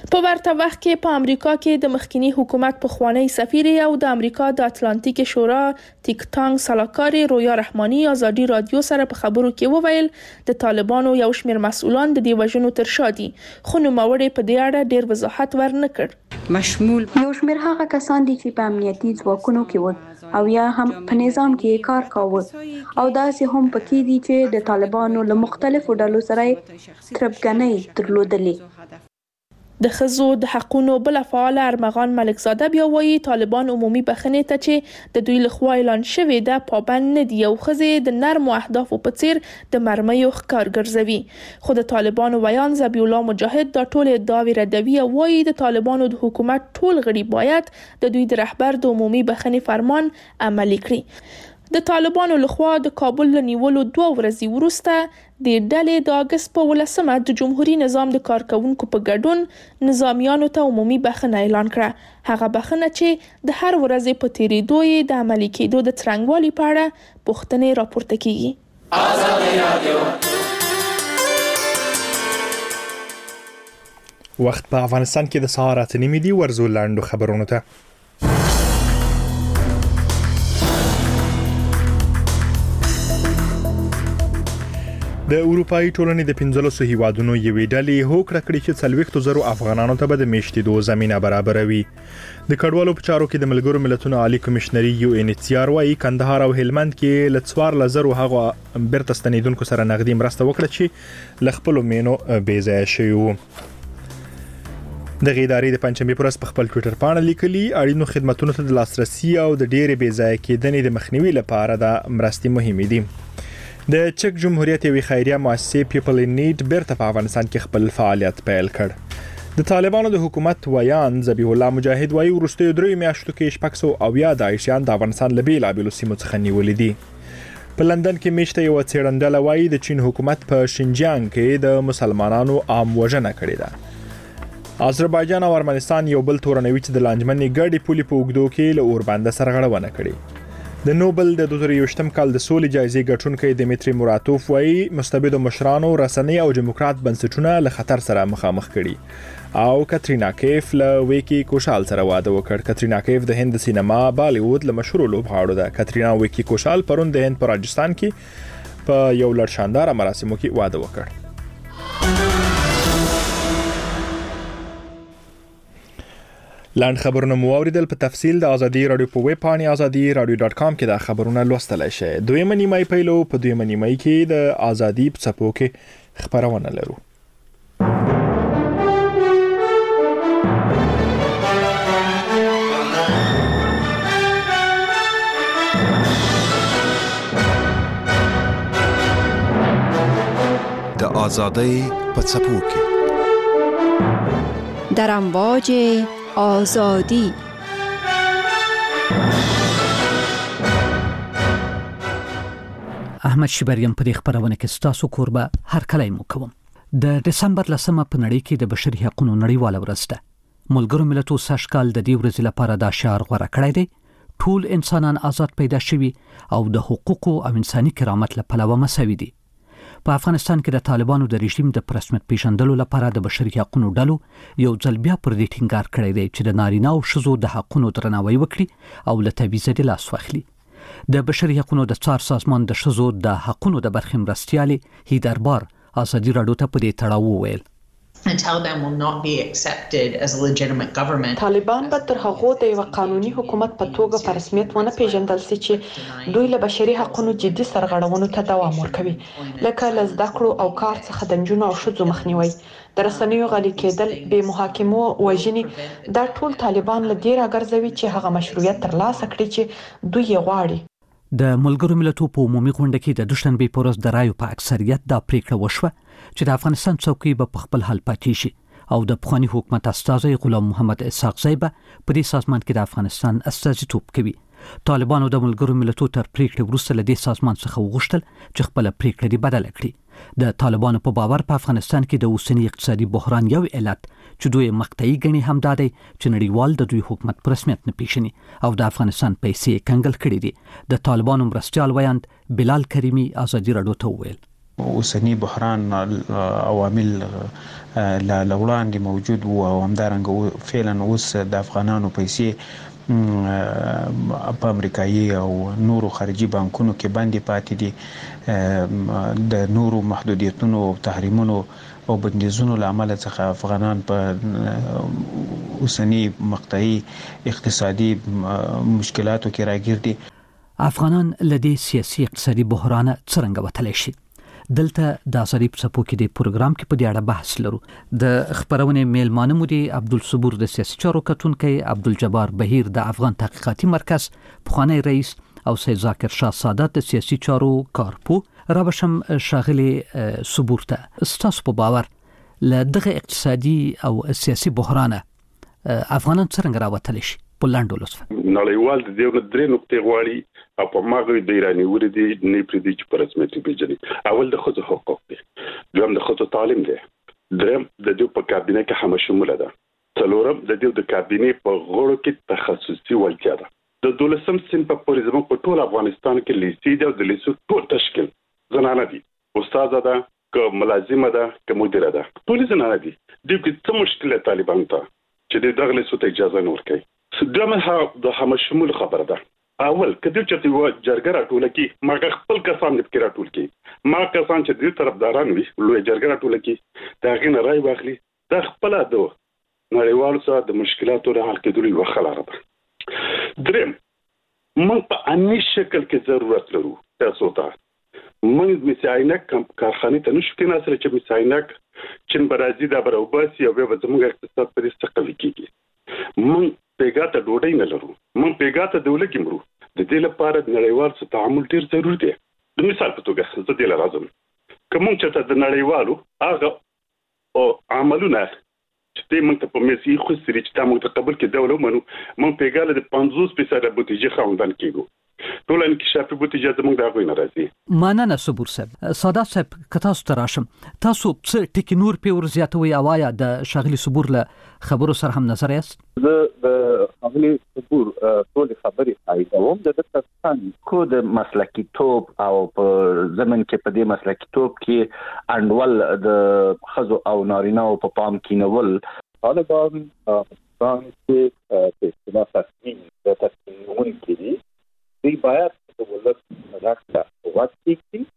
په ورته وخت کې په امریکا کې د مخکنی حکومت په خوانی سفیر او د امریکا د اتلانتیک شورا تیک تانګ سلاکار رویا رحماني ازادي رادیو سره په خبرو کې وویل د طالبانو یو شمېر مسؤلان د دې وژنو تر شا دي، خو نوموړي په دې اړه ډېر وضاحت ورنکړ. مشمول یو شمېر هغه کسان دي چې په امنیتي ځواکونو کې و او یا هم په نظام کې کار کاوه او داسې هم پکې دي چې د طالبانو له مختلفو ډلو سره تربګنۍ درلودلې. د ښځو د حقونو بل فعال ارمغان ملکزاده بیا وایي طالبان عمومي بخښنې ته چې د دوی لخوا اعلان شوې ده پابند نه دي او ښځې د نرمو اهدافو په څیر د مرمیو ښکار ګرځوي. خو د طالبانو ویان ذبیح الله مجاهد دا ټول ادعاوې ردوي او وایي د طالبانو د حکومت ټول غړي باید د دوی د رهبر د عمومي بخښنې فرمان عملي کړي. د طالبانو لخوا د کابل له نیولو دوه ورځې وروسته د ډلې د اگست په ولسمه د جمهوریت نظام د کارکونکو په ګډون نظامیانو ته عمومي بخښنه اعلان کړه. هغه بخښنه چې د هر ورځې په تیریدو یې د عملي کېدو د څرنګوالي په اړه پوښتنې راپورته کیږي. وخت په افغانستان کې د سهار اته نیمې دی. ورزو لاندو خبرونو ته. د اروپאי ټولنې د پنځلسو هیوادونو یوې ډلې هوکړه کړې چې څلوېښت زره افغانانو ته به د میشتېدو زمينه برابروي. د کډوالو په چارو کې د ملګرو ملتونو عالی کمشنري یو ان ایچ سی آر وايي کندهار او هلمند کې ل څوارلس زره هغه بیرته ستنیدونکو سره نغدي مرسته وکړه چې ل خپل مینو بې ځای شوی وو. د غیداري د پنځمې پرس په خپل ټوئیټر باندې لیکلي اړینو خدماتو ته د لاسرسي او د ډېرې بې ځای کېدنې د مخنیوي لپاره د مرستې مهمې دي. د چک جمهوریت یوې خیریه مؤسسې پیپل ان نیډ بیرته په افغانستان کې خپل فعالیت پیل کړ. د طالبانو د حکومت ویان ذبیح الله مجاهد وايي وروستیو درې میاشتو کې شپږ سوه اویا داعشیان د افغانستان له بېلابېلو سیمو څخه نیولي دي. په لندن کې میشته یو څېړندله وايي د چین حکومت په شینجیانګ کې د مسلمانانو عام وژنه کړې ده. آذربایجان او ارمنستان یو بل تورنوي چې د لانجمنې ګډې پولې په اوږدو کې له اوربنده سرغړونه کړې. د نوبل د دوه زره یوویشتم کال د سولې جایزې ګټونکي دمیتري موراتوف وايي مستبدو مشرانو رسنۍ او دیموکرات بنسټونه له خطر سره مخامخ کړي او کاترینا کیف له ویکی کوشال سره واده وکړ. کاترینا کیف د هند سینما بالیوود له مشهور لوبغاړو ده. کاترینا ویکی کوشال پرون د هند په راجستان کې په یو لړ شاندار مراسمو کې واده وکړ. لاند خبرونه مو اوریدل. په تفصیل د ازادي رادیو په ویب پاڼې ازادي رادیو ډاټ کام کې دا خبرونه لوستلای شئ. دویمه نیمه پیلو په دویمه نیمه کې د ازادي په څپو کې خبرونه لرو. د ازادۍ په څپو کې در امواج آزادی. احمد شبریان په دې خبرونه کې ستاسو کوربه هر کله مو کوم. د دسمبر لسمه په نړۍ کې د بشري حقوقو نړیواله ورځ ده. ملګرو ملتونو سږکال د دې ورځې لپاره دا شعار غوړه کړی دی: ټول انسانان آزاد پیدا شوي او د حقوقو او انساني کرامت له پلوه مساوي دي. په افغانستان کې د طالبانو د رژیم د پرسمت پیژندلو لپاره د بشري حقوقو ډلو یو ځل بیا پر دې ټینګار کړی دی چې د نارینه او ښځو د حقوقو درناوی وکړي او له تبعیض د لاس واخلي. د بشري حقوقو د څار سازمان د ښځو د حقوقو د برخې مرستیالې هیدربار ازادي رادیو ته په دې تړاو وویل: And Taliban will not be accepted as a legitimate government. طالبان به تر هغه د یو قانوني حکومت په توګه په رسمیت ونه پیژندل شي چې دوی له بشري حقوقو جدي سرغړونو ته دوام ورکوي، لکه له زده کړو او کار څخه د نجونو او ښځو مخنیوي، د رسنیو غلي کېدل، بې محاکمو وژنې. دا ټول طالبان له دې راګرځوي چې هغه مشروعیت ترلاسه کړي چې دوی یې غواړي. د ملګرو ملتونو په عمومي غونډه کې د دوشنبه په ورځ د رایو په اکثریت دا پریکړه وشوه چې د افغانستان څوکۍ به په خپل حال پاتې شي او د پخوانی حکومت استازي غلام محمد اسحاق زی به په دې سازمان کې د افغانستان استازیتوب کوي. طالبانو د ملګرو ملتونو تر پریکړې وروسته له دې سازمان څخه وغوښتل چې خپل پریکړه دې بدله کړي. د طالبانو په باور په افغانستان کې د اوسنی اقتصادي بحران یو علت چې دوی مقطعي غني هم دادی چې نړیوال د دوی حکومت په رسمیت نه پیژني او د افغانستان پیسې کنګل کړي دي. د طالبانو مرستيال ویاند بلال کریمی ازادي رادیو ته وویل: اوسنی بحران عوامل لا لوړاندې موجود وو او همدارنګه فعلا اوس د افغانانو پیسې په امریکایي او نورو خارجي بانکونو کې باندې پاتې دي د نورو محدودیتونو او تحریمونو او بندیزونو لامل څخه افغانان په اوسنی مقطعي اقتصادي مشکلاتو کې راګیر دي. افغانان لدې سیاسي اقتصادي بحران څنګه وتلی شي؟ دلته د ظریف صپو کې د پروګرام کې په دې اړه بحث لرو. د خبرونه میلمانه مو دي عبدالصبور د سیاسي چارو کتونکي، عبدالجبار بهیر د افغان تحقیقاتي مرکز پخوانی رئیس او سید ذاکر شاه سادات د سیاسي چارو کارپو. رابشم شاغلی صبور ته ستاسو په باور له دغه اقتصادي او سیاسي بحران افغانان څنګه راوتلی شي؟ په لاندو لطفا. نړیوال د دې درې نقطې غواړي او په ماغوي د ایرانی وردي نه پردي چې په رسمیت پیژني. اول د خود حقوق دي، دویم د خود تعلیم دي، دریم د دې په کابینه کې هم شامل ده، څلورم د دې د کابینه په غړو کې تخصصي وړتیا ده. د دولسم سن په پوریزم په ټول افغانستان کې لیسي دی او د لیسو ټول تشکیل زنانه دي، استاد ده که ملازمه ده که مدیره ده، ټول زنانه دي. د دې څه مشکل طالبان ته چې د دغه لیسو ته اجازه نه ورکړي. دومره د هم شمول خبره ده. اول کله چې یو جرګه راټول کی ما خپل کسان د فکر راټول کی ما کسان چې د طرفداران وي لوی جرګه راټول کی دا غینه راي واخلي د خپل د نړیوالو سره د مشکلاتو حل کېدل یو خلاره ده. دریم موږ په اني شکل کې ضرورت لرو تاسو ته موږ مثاینک کارخانه ته نشو کې ناسره چې مثاینک چین برازي دا بروباسي او به زموږ اقتصاد پر استقلال کیږي. موږ پیګاته ډوډۍ نه لرو، موږ پیګاته دولت کې مرو. د دې لپاره د نړیوال سره تعامل ډیر ضروري دی. د مثال په توګه زه دې لازم کوم چې د نړیوالو هغه او عملونه چې موږ ته په مېسي خو سری چې موږ ته قبول کې دولت منو موږ پیګاله د پنځوس فیصد بوتیجه خوندان کېږو. ټول انکشافي بوتیجه زموږ د هغوی نه راځي. مننه صبور صاحب. سادات صاحب کتا ستاسو راشم تاسو څه ټکی نور په ور زیاتوي اوایا د شاغلی صبور له خبرو سره هم نظر یاست؟ زه د شاغلی صبور ټول خبرې حایدوم د دستان کو د مسلکی توپ او په زمن کې په دې مسلکی توپ کې انډول د خزو او نارینه او په پام کې نول طالبان افغان کې په اصطلاح تصمیم د تصمیم کې دی باید د ولادت راځه واسي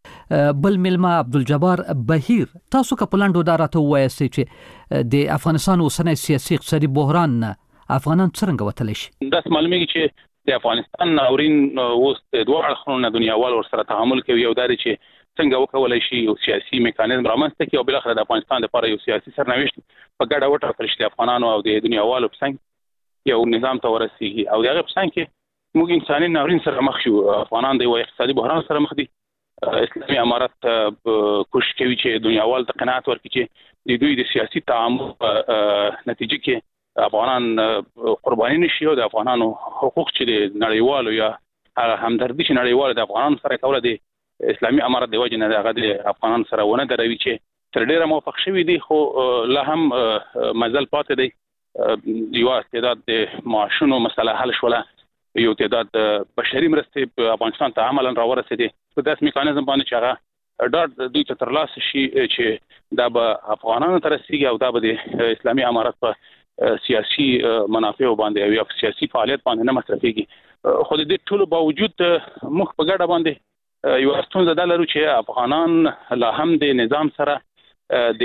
بل ملما عبدالجبار بهیر تاسو که پلاندو دارته وایسته چې د افغانستان اوسنۍ سیاسي اقتصادي بحران نه افغانان څنګه وتلی شي؟ دا معلومیږي چې د افغانستان ناورین اوس د دوه اړخونو دنیاوال ورسره تعامل کوي او دا چې څنګه وکولای شي یو سیاسي میکانیزم رامنځته کړي او بل اخر د افغانستان لپاره یو سیاسي سرنوشت په ګډه وټاکل شي افغانانو او د دنیاوالو په څنګ یو نظام ته ورسیږي او دغه په څنګ کې موږ انساني ناورین سره مخ شو. افغانان د یو اقتصادي بحران سره مخ دي. اسلامي امارات کوشش کوي چې دنیاوال ته قناعت ورکړي چې د دوی د سیاسي تعامل نتیجه کې افغانان قرباني نشي او د افغانانو حقوق چې د نړیوالو یا همدردي چې نړیوالو د افغانانو سره کوله د اسلامي امارات د وجه نه دغه د افغانانو سره ونه دروي چې تر ډیره موافق شوی دي خو لا هم مزل پاتې دی. یو استعداد د معاشونو مسله حل شوله، یو تعداد بشري مرستې په افغانستان ته عملاً راورسېدې په داسې میکانیزم باندې چې هغه ډاډ دوی ته ترلاسه شي چې دا به افغانانو ته رسېږي او دا به د اسلامي امارات په سیاسي منافعو باندې او یا سیاسي فعالیت باندې نه مصرفېږي. خو د دې ټولو باوجود موږ په ګډه باندې یو ستونزه دا لرو چې افغانان لا هم د نظام سره د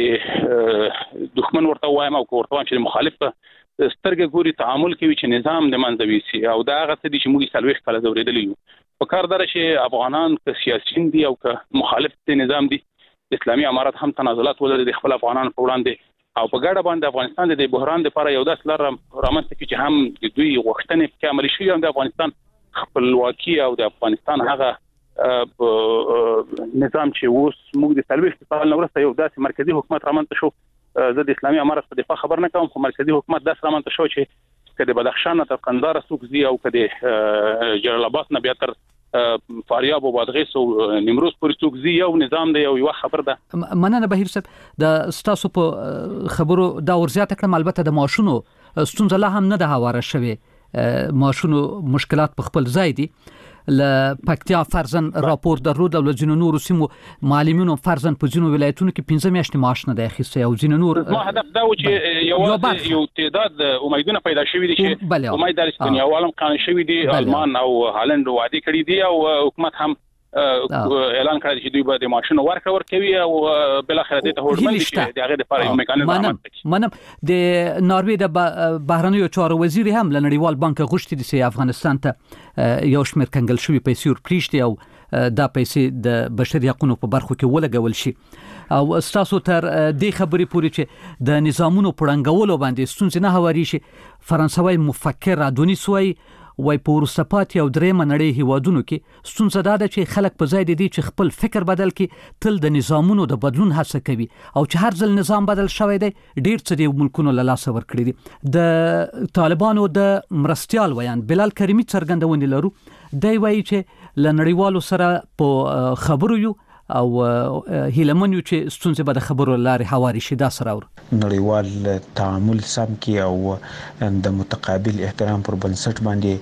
دښمن ورته وایم او ورته وایم چې مخالف سترګې ګوري تعامل کوي چې نظام د منځوي سي او دا هغه څه دي چې موږ سلويخ کله زورېدلی یو. په کار دره چې افغانان که سیاسيین دي او که مخالف دي نظام دي اسلامي امارات هم تنازلات ولري د خپل افغانان په وړاندې او په ګډه باندې افغانستان د بحران لپاره یو داس لار رامنځته کړي چې هم د دوی غوښتنې کې عملي شي او د افغانستان خپلواکي او د افغانستان هغه نظام چې اوس موږ د سلويخ کال نو ورسته یو داسې مرکزی حکومت رامنځته شو. زه د اسلامي امارات په دفاع خبر نه کوم خو مرکزی حکومت داس رامنځته شو چې کله بدخشان تر قندهار څوک زی او کله جلال آباد نه بیا تر فاریاب او بادغیس او نیمروز پورې څوک زی یو نظام دی یو خبر ده. مننه بهیر صاحب د ستاسو په خبرو دا ورزیات کړم. البته د ماشونو ستونزه لا هم نه ده هواره شوه، ماشونو مشکلات په خپل ځای دي. ل پکتیا فرزن راپور درلود او له ځینو نورو سیمو معلمینو فرزن په ځینو ولایتونو کې پنځه میاشتې معاش نه دی اخیستی او ځینو نور ما هدف دا و چې یو یو تعداد امیدونه پیدا شوي دي چې امید لري چې دنیاوالم قانون شوي دي آلمان او هالند وعده کړي دي او حکومت هم اعلان کړی چې دوی به د ماشين ورکړه ورکوي او بل اخر دې ته هوډمن شي د هغه لپاره یو میکانیزم رامنځته کړي. منم د ناروې د بهرنیو چارو وزیر هم له نړیوال بانک غوښتي دي چې افغانستان ته یو شمېر کنګل شوی پیسې ورپریشتي او دا پیسې د بشري حقوقو په برخو کې ولګول شي. او ستاسو تر دې خبرې پورې چې د نظامونو پړنګولو باندې ستونزې نه هواري شي، فرانسوي مفکر ادونیس وایي وای په ورسپات یو درېمه نړۍ هیوادونو کې ستونزه دا ده چې خلک په ځای دي چې خپل فکر بدل کړي، تل د نظامونو د بدلون هڅه کوي او چې هر ځل نظام بدل شوی دی ډیر څه د ملکونو له لاسه ورکړي دي. د طالبانو د مرستيال ویان بلال کریمی څرګندونې لرو، دی وایي چې له نړیوالو سره په خبرو یو او هیلمن یو چې ستونزې به د خبرو لارې هواري شي. دا سره نړیوال تعامل سم کی او د متقابل احترام پر بنسټ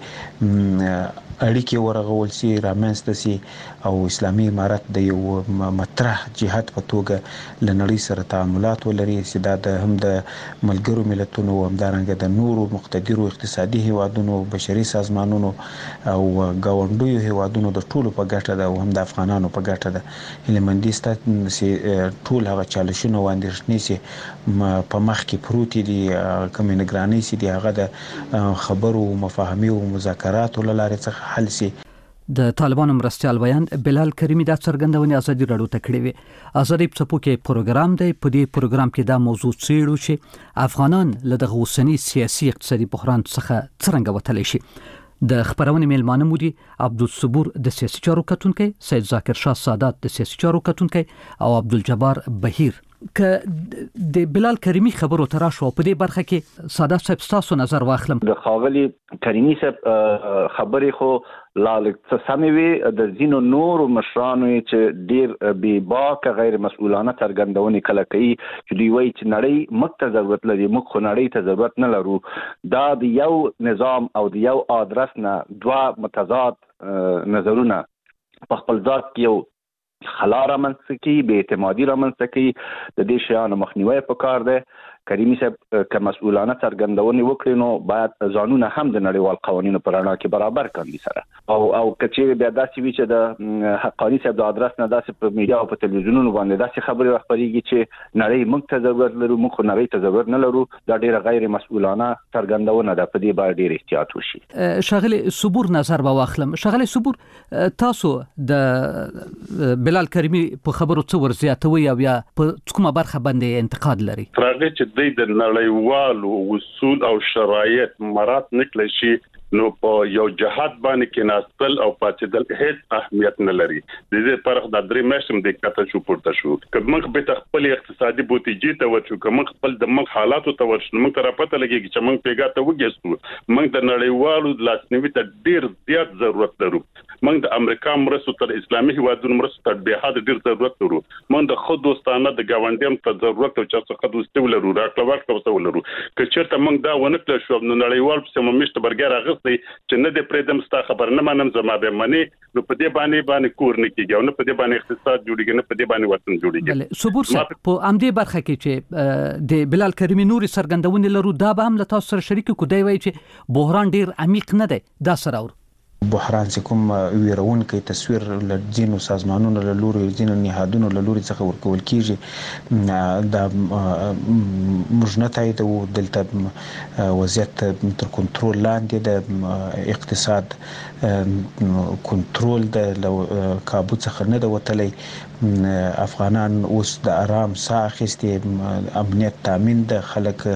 باندې اړیکې ورغول سي، رامنځته سي او اسلامي امارت د یو مطرح جهاد په توګه لنړی سره تعاملات ولري چې دا د هم د ملګرو ملتونو او همدارنګه د نورو مقتدرو اقتصادي هیوادونو، بشري سازمانونو او ګاونډیو هیوادونو د ټولو په ګټه ده او هم د افغانانو په ګټه ده. هلمندي ست چې ټول هغه چالشونه واندېښنې سي په مخ کې پروت دي، کوم نگراني سي دي هغه د خبرو مفاهمي او مذاکرات وللارې څخه حل سي. د طالبانو مرستيال بیان بلال کریمی دا څرګندونه ازادي راډیو ته کړې وي. ازادي په څپو کې پروګرام دی، په دې پروګرام کې دا موضوع څېړو چې افغانان له دغه اوسنی سیاسي اقتصادي بحران څخه څنګه وتلی شي. د خبرونې میلمانه مو دي عبدالصبور د سیاسي چارو کتونکي، سید ذاکر شاه سادات د سیاسي چارو کتونکي او عبدالجبار بهیر. که د بلال کریمی خبرو ترا شو په دې برخه کې ساده صاحب تاسو نظر واخلم. د خاغلی کریمی صاحب خبرې خو لاله سمې وي، د زینو نور مشرانو چې ډیر بي باک غیر مسؤلانه څرګندونې کله کوي چې دوی وایي چې نړۍ موږ ته ضرورت لري، موږ خو نړۍ ته ضرورت نه لرو. دا د یو نظام او د یو آدرس نه دوا متضاد نظرونه په خپل ذات کې یو خلا رامنځته کوي، بې اعتمادي رامنځته کوي. د دې شیانو مخنیوی پکار دی. کریمی صاحب که مسؤلانه څرګندونې وکړي نو باید ځانونه هم د نړیوال قوانینو په رڼا کې برابر کړي سره او او کچې بیا داسې وي چې د حقانی صاحب د ادرس نه داسې په میډیا او په تلویزیونونو باندې داسې خبرې خبرېږي چې نړۍ موږ ته ضرورت لرو، موږ خو نړۍ ته ضرورت نه لرو. دا ډیره غیر مسؤلانه څرګندونه ده، په دې باندې ډیر احتیاط وشي. شغله صبور نظر به واخلم. شغله صبور تاسو د بلال کریمی په خبرو څو ور زیاتوي او یا په کومه برخه باندې انتقاد لري؟ راغی د نړیوالو اصول او شرایط مراد نکړي شي نو په یو جهاد باندې کې ناستل او پاتېدل هیڅ اهمیت نه لري. د دې پرخ د درې میاشتې د کته شو پورته شو کوم به خپل اقتصادي بوتیجي ته ورچو کوم خپل د مخ حالاتو ته ورشو موږ ته پته لګي چې موږ پیګه ته وګیستو. موږ د نړیوالو لاسنیوي ته ډیر زیات ضرورت لرو. موږ د امریکا مرستو تر اسلامي هیوادونو مرستو ته به حد ډیر ضرورت لرو. موږ د خود دوستانه د ګاونډیانو ته ضرورت او چې څه دوستي ولرو، راکړه ورکړه ولرو. که چېرته موږ دا ونه کړو شو نو نړیوال په سممیشت برګر اغست چې نه د پریدم ستا خبر نه منم زما به منی نو په دې باندې باندې کور نه کیږي او نه په دې باندې اقتصاد جوړیږي نه په دې باندې وطن جوړیږي. بله صبور صاحب په امدې برخه کې چې د بلال کریمی نوري سرګندونې لرو دا به هم له تاسو سره شریک کو دی وایي چې بحران ډیر عمیق نه دی. دا سره بحران چې کوم ویرونکي تصویر لږینو سازمانونو له لوري ځینو نهادونو له لوري څخه ورکول کیږي دا موږ نه تایید او دلته وضعیت تر کنټرول لاندې د اقتصاد کنټرول د کابو څخه نه د وتلی. افغانان اوس د آرام ساه اخیستې، امنیت تامین د خلک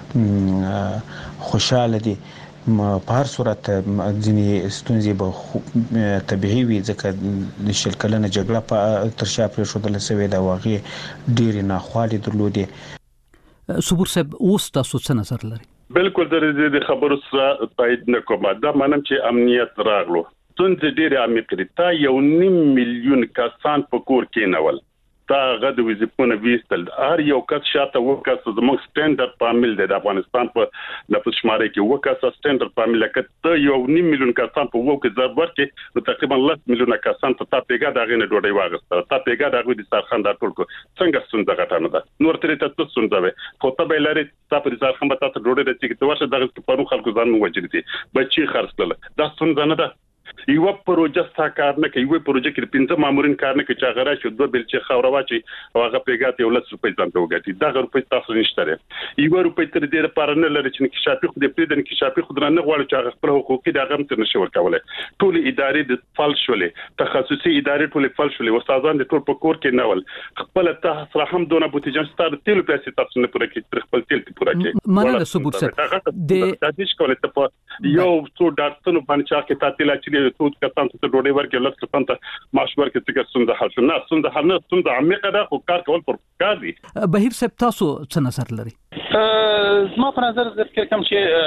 خوشاله دي. په هر صورت ځینې ستونزې به طبیعي وي ځکه د شل کلنه جګړه په تر شا پرېښودل شوې ده، هغې ډېرې ناخوالې درلودې. صبور صاحب اوس تاسو څه نظر لري؟ بالکل د دې خبرو سره تایید نه کوم. دا مانم چې امنیت راغلو ستونزې ډېرې عمیقې دي. تا یو نیم میلیون کسان په کور کې نول، دا غد وظیفونه ویستل هر یو کس شاته وکاس زموږ سټانډرد پامل دی د افغانستان په د شماره کې وکاس سټانډرد پامل کته یو نیم میلیون کسان په وکه ضرورت کې نو تقریبا لس میلیونه کسان ته تا پیګه دا غنه ډوډۍ واغسته تا پیګه دا غوډي سرخان دا ټول کو څنګه څنګه غټانه ده نور ترې ته څه څنګه وي خو ته به لري تا په سرخان به تاسو ډوډۍ د چې ته ورشه دغه په خلکو ځان وجري دي بچي خرڅ کړل دا څنګه نه ده یو پروژه ستا کار نه کوي یو پروژه کې پنځه مامورین کار نه کوي چې هغه راشي دوه بل چې خاور واچي او هغه پیګات یو لس روپۍ ځان ته وګټي دا روپۍ تاسو نشته لري یو روپۍ تر دې لپاره نه لري چې انکشافي خو دې پریدن انکشافي خو نه غواړي چې هغه خپل حقوقي د هغه تر نشي ورکولای ټول ادارې د فال شولې تخصصي ادارې ټول فال شولې استادان د ټول په کور کې نول خپل ته سره هم دونه بوتیجان ستاره تیل پیسې تاسو نه پوره کې خپل تیل پوره کې مننه ثبوت سره د تاسو کولای ته یو څو ډاکټرونو باندې چې تاسو لا چې څو کسان ته ډوډۍ ورکړي لږ څه ته معاش ورکړي چې څنګه حل شو نه څنګه حل نه څنګه عمیقه ده خو کار کول پر کار دي بهیر صاحب تاسو څه نظر لري زما په نظر ذکر کوم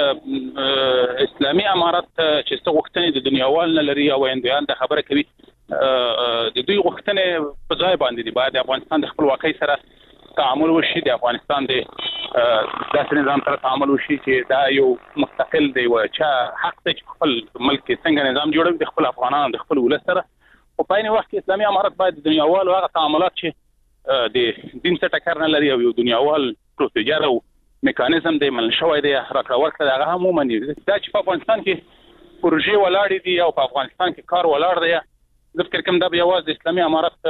چې اسلامي امارات چې څو وختونه د دنیاوال نه لري او اندیان د خبره کوي د دوی وختونه په ځای باندې دی باید افغانستان د خپلواکۍ سره تعامل وشي د افغانستان د داسې نظام سره تعامل وشي چې دا یو مستقل دی او چې حق ته خپل ملک څنګه نظام جوړوي د خپل افغانانو د خپل ولس سره او په عین وخت کې اسلامي امارات باید د دنیاوال هغه تعاملات چې د دین څخه ټکر نه لري او یو دنیاوال پروسیجر او میکانیزم دی مل شوی دی راکړه ورکړه هغه هم ومني دا چې په افغانستان کې پروژې ولاړې دي او په افغانستان کې کار ولاړ دی زه فکر کوم دا به یوازې د اسلامي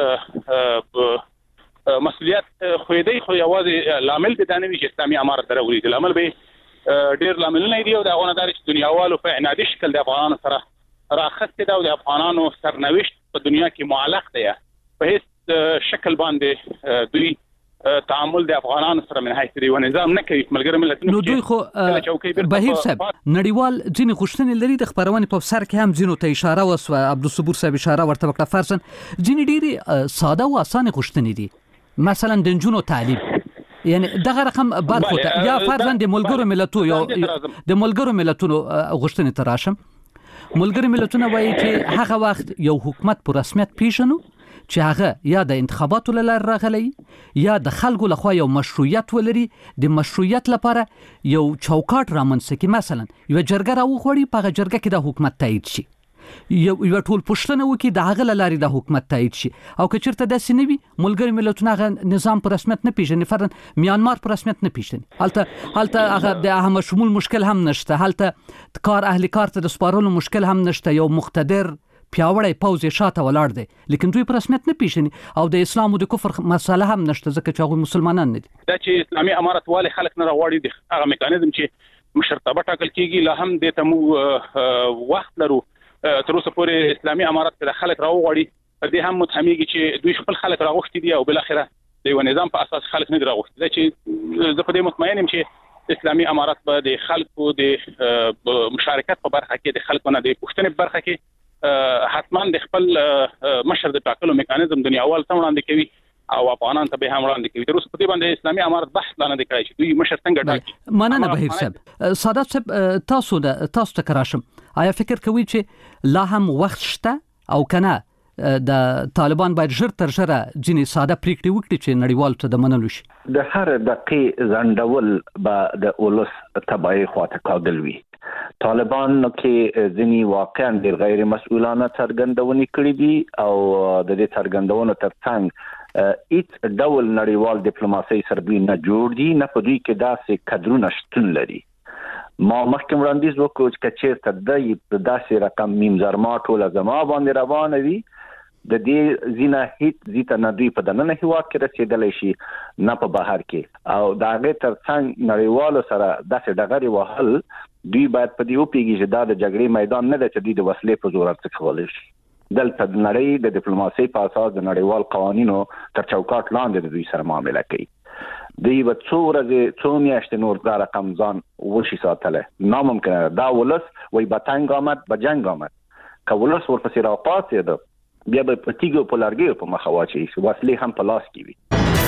امارات مسؤلیت خو دې خو یوازې لامل د دانوي چې اسلامي امارت دروي د لامل به ډیر لامل نه دی او د غونډاري دنیاوالو په عنادي شکل د افغانانو سره راخسته دا د افغانانو سرنوشت په دنیا کې معلق دی په هیڅ شکل باندې دوی تعامل د افغانانو سره من حیث دی و نظام نه کوي ملګری ملتونو نو دوی خو بهیر صاحب نړیوال ځینې خوشتنې لري د خبرونه په سر کې هم ځینو ته اشاره وسو عبدالصبور صاحب اشاره ورته وکړه فرضاً ځینې ډېری ساده او اسانه خوشتنې دي مثلا د جنونو تعلیم یعنی دغه رقم برخو ته یا فرضاً د ملګرو ملتونو یو د ملګرو ملتونو غوښتنې تراشم ملګرو ملتونو وایي چې هغه وخت یو حکومت په رسمیت پیژنو چې هغه یا د انتخاباتو لپاره راغلی یا د خلکو لخوا یو مشروعیت ولري د مشروعیت لپاره یو چوکاټ رامنځته کی مثلا یو جرګه راوغوړي په جرګه کې د حکومت تایید شي یو یو ټول پښتنه وکي د هغه لاري د حکومت تایید شي او که چیرته د سینوي ملګری ملتونه هغه نظام په رسمیت نه پیژني فرضاً میانمار په رسمیت نه پیژني هلته هلته هغه د اهم شمول مشکل هم نشته هلته کار اهل کار ته د سپارلو مشکل هم نشته یو مقتدر پیاوړی پوز شاته ولاړ دی لیکن دوی په رسمیت نه پیژني او د اسلام او د کفر مسله هم نشته ځکه چې هغه مسلمانان نه دي دا چې اسلامي امارت والي خلک نه راوړي دي هغه میکانیزم چې مشرتابه ټاکل کیږي لا هم د تمو وخت لرو تر اوسه پورې اسلامي امارات د خلک راوغړي دې هم متهميږي چې دوی خپل خلک راغوښتي دي او بل اخره د یو نظام په اساس خلک نه راغوښتي دا چې زه په دې مطمئن یم چې اسلامي امارات به د خلکو د مشارکت په برخه کې د خلکو نه د پښتنې برخه کې حتمان د خپل مشر د ټاکلو میکانیزم دنیاوال ته وړاندې کوي او افغانان ته به هم وړاندې کوي تر اوسه په دې باندې اسلامي امارات بحث لا نه دی کړی چې دوی مشر څنګه ټاکي مننه بهیر صاحب سادات صاحب تاسو د تاسو ته کراشم آیا فکر کوي چې لا هم وخت شته او کنه د طالبان باید ژر تر ژره ځینې ساده پریکړې وکړي چې نړیوال ته د منلو شي د هر دقیقې ځنډول به د اولس تبعی خواته کاږل وي طالبان کې ځینې واقعا ډېر غیر مسؤلانه څرګندونې کړې دي او د دې څرګندونو ترڅنګ هیڅ ډول نړیوال ډیپلوماسي سره دوی نه جوړ دي نه په دوی کې داسې کدرونه شتون لري ما مخکې وړاندیز وکړ چې چیرته د داسې رقم میم زرما ټوله زما باندې روانه وي د دې زینه هیڅ زیته نه دوی په دننه هیواد کې رسیدلی شي نه په بهر کې او د هغې ترڅنګ نړیوالو سره داسې ډغرې وهل دوی باید په دې وپوهېږي چې دا د جګړې میدان نه دی چې دوی د وسلې په زور څه کولی شي دلته د نړۍ د ډیپلوماسۍ په اساس د نړیوال قوانینو تر چوکاټ لاندې د دوی سره معامله کوي دوی به څو ورځې څو میاشتې نور دا رقم ځان وشي ساتلی ناممکنه ده دا ولس وایي به تنګ آمد به جنګ آمد که ولس ورپسې راپاڅېده بیا به په تیږو په لرګیو په مخه واچوي وسلې هم په لاس کې وي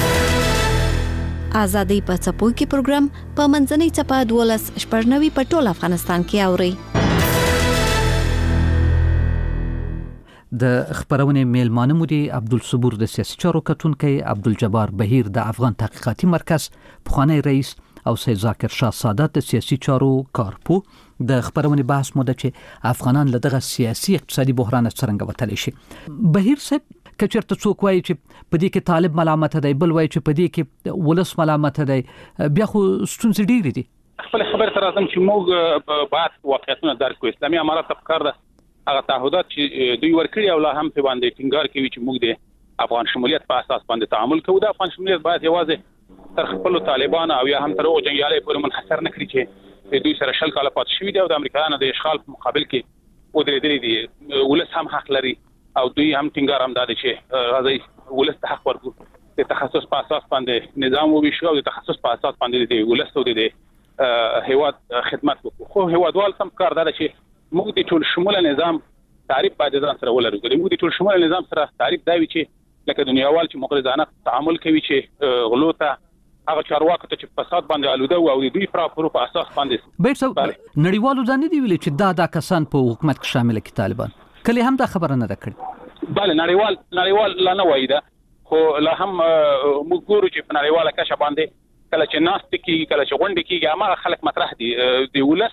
ازادي په څپو کې پروګرام په منځنۍ څپه دولس شپږ په ټول افغانستان کې اوري د خبرونې میلمانه مو دي عبدالصبور د سیاسي چارو کتونکي، عبدالجبار بهیر د افغان تحقیقاتي مرکز پخوانی رئیس او سید ذاکر شاه سادات د سیاسي چارو کارپو. د خبرونې بحث مو ده چې افغانان له دغه سیاسي اقتصادي بحران څخه وتلی شي. بهیر صاحب کچرته څوک وایي چې په دې کې طالب ملامت دی، بل وایي چې په دې کې ولس ملامت دی، بیا خو ستونزې ډېرې دي. خپل خبر تر راځم چې موږ بعد واقعیتونه درک کوو. اسلامي امارات افکار ده هغه تعهدات چې دوی ورکړي او لا هم په باندې ټینګار کوي چې موږ د افغان شمولیت په اساس باندې تعامل کوو. د افغان شمولیت باید یوازې تر خپل طالبان او یا هم تر هغو جنګیالي پورې منحصر نه کړي چې دوی سره شل کاله پاتې شوي دي او د امریکایانو د اشغال په مقابل کې ودرېدلي دي. ولس هم حق لري او دوی هم ټینګار هم دا دی چې راځي ولس ته حق ورکړو، د تخصص په اساس باندې نظام وویشو او د تخصص په اساس باندې د ولس او د هیواد خدمت وکړو. خو هیوادوال سم کار دا چې موږ د ټول شموله نظام تعریف باید ځان سره ولرو. موږ د ټول شموله نظام سره تعریف دا وی چې لکه دنیاوال چې مغرضانه تعامل کوي چې غلو ته هغه چارواکو ته چې فساد باندې آلوده او د دوی پراپرو په اساس باندې بیرته نړیوالو ځان دی ویل چې دا دا کسان په حکومت کې شامل کی طالبان کله هم دا خبره نه ده کړې. بله نړیوال نړیوال لا نه وایي دا، خو لا هم موږ ګورو چې په نړیواله کچه باندې کله چې ناست کیږي کله چې غونډه کیږي هغه خلک مطرح دي. د ولس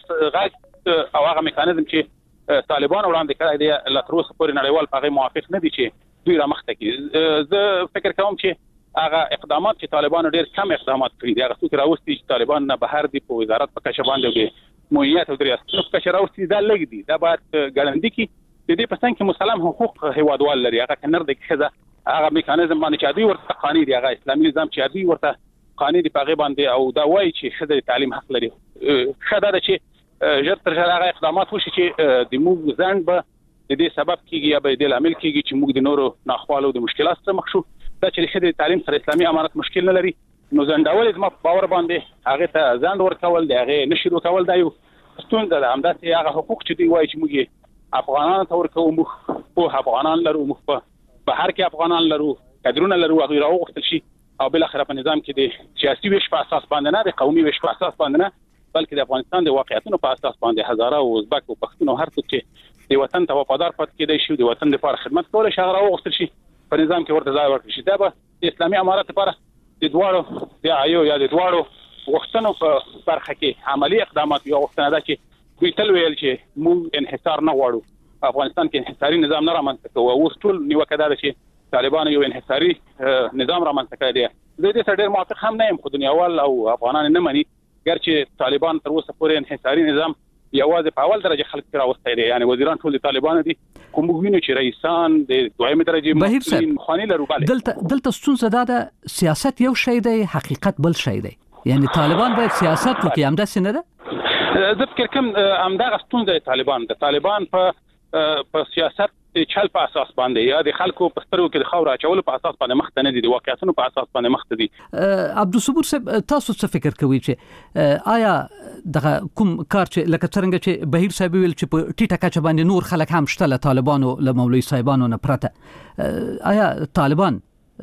غږ او هغه میکانیزم چې طالبان وړاندې کړی دی لا تر اوسه پورې نړیوال په هغه موافق نه دي چې دوی رامخته کړي. زه فکر کوم چې هغه اقدامات چې طالبان ډېر کم اقدامات کړي دي، هغه څوک راوستي چې طالبان نه بهر دي په وزارت په کچه باندې د مویت او د ریاستونو په کچه راوستي دا لږ دي. دا باید ګړندي کړي. د دې په څنګ کې مسلم حقوق هیوادوال لري، هغه کنر د ښځه هغه میکانیزم باندې چې دوی ورته قانوني دی، هغه اسلامي نظام چې دوی ورته قانوني دی په هغه باندې او دا وایي چې ښځه د تعلیم حق لري. ښه دا چې ژر تر ژره هغه اقدامات وشي چې د موږ ځان به د دې سبب کیږي یا به د لامل کیږي چې موږ د نورو ناخوالو د مشکلات سره مخ شو. دا چې ښځه د تعلیم سره اسلامي امارت مشکل نه لري، نو ځنډول زما په باور باندې هغه ته ځند ورکول د هغه نشي ورکول دا یو ستونزه ده. همداسې هغه حقوق چې دوی وایي چې موږ افغانانو ته ورکوو، موږ په افغانان لرو، موږ په بهر کې افغانان لرو، کډرونه لرو، هغه راوغوښتل شي او بل اخر په نظام کې د سیاسي ویش په اساس باندې نه، د قومي ویش په اساس باندې نه، بلکې د افغانستان د واقعیتونو په اساس باندې هزاره او ازبک او پښتون او هر څوک چې د وطن ته وفادار پاتې کېدای شي، د وطن لپاره خدمت کولای شي، هغه راوغوښتل شي په نظام کې ورته ځای ورکړي شي. دا به د اسلامي امارت لپاره د دواړو د ایو یا د دواړو غوښتنو په برخه کې عملی اقدامات یو غوښتنه ده چې دوی تل ویل چې موږ انحصار نه غواړو، افغانستان کې انحصاري نظام نه رامنځته کوو. اوس ټول نیوکه ده چې طالبان یو انحصاري نظام رامنځته کړی دی. زه دې سره ډېر موافق هم نه یم، خو دنیاوال او افغانان نه مني، ګرچې طالبان تر اوسه پورې انحصاري نظام یوازې په اول درجه خلک راوستی دی، یعنی وزیران ټول د طالبانو دي، خو موږ وینو چې رئیسان د دویمې درجې مسؤلین خواني لرو. بله دلته دلته ستونزه دا ده سیاست یو شی دی، حقیقت بل شی دی، یعنی طالبان باید سیاست وکړي، همداسې نه ده؟ زه فکر کوم همدغه ستونزه طالبان د طالبان په په سیاست د چل په اساس باندې یا د خلکو په سترګو کې د خاور اچولو په اساس باندې مخ ته نه دي، د واقعیتونو په اساس باندې مخ ته دي. عبدالصبور صاحب تاسو څه فکر کوئ چې آیا دغه کوم کار چې لکه څنګه چې بهیر صاحب ویل چې په ټیټه کچه باندې نور خلک هم شته له طالبانو له مولوي صاحبانو نه پرته، آیا طالبان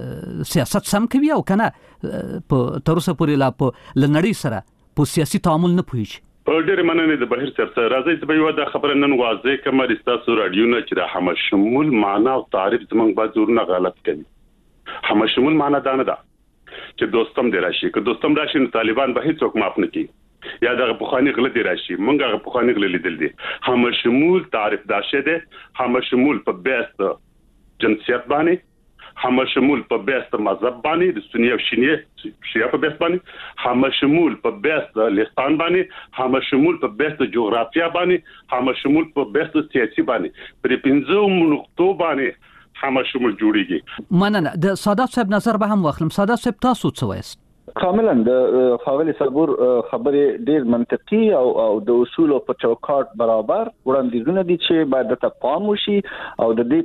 سیاست سم کوي او کنه په تر اوسه پورې لا په لنړی سره په سیاسي تعامل نه پوهیږي؟ په ډېر مننه د بهیر صاحب سره راځي چې به یو د خبره نن واضح کوم چې تاسو رادیو نه چې د همشمول معنا او تعریف زمونږ بعض ورونه غلط کوي. همشمول معنا دا نه ده چې دوستم دی راشي، که دوستم راشي نو طالبان به هیڅوک معاف نه کوي یا دغه پخوانی غلط دی راشي، مونږ هغه پخوانی غلط لیدل دي. همشمول تعریف دا شه ده، همشمول په بیس جنسیت باندې، همشمول په بیس مذهب باندې د سنی او شیعه شیعه په بیس باندې، همشمول په بیس لسان باندې، همشمول په بیس جغرافیا باندې، همشمول په بیس سیاسي باندې، پر پنځو نقطو باندې همشمول جوړیږي. مننه. د سادات صاحب نظر به هم واخلم. سادات صاحب تاسو څه وایست؟ کاملا د ښاغلي صبور خبرې ډېر منطقي او او د اصولو په چوکاټ برابر وړاندیزونه دي چې باید د پام وشي او د دې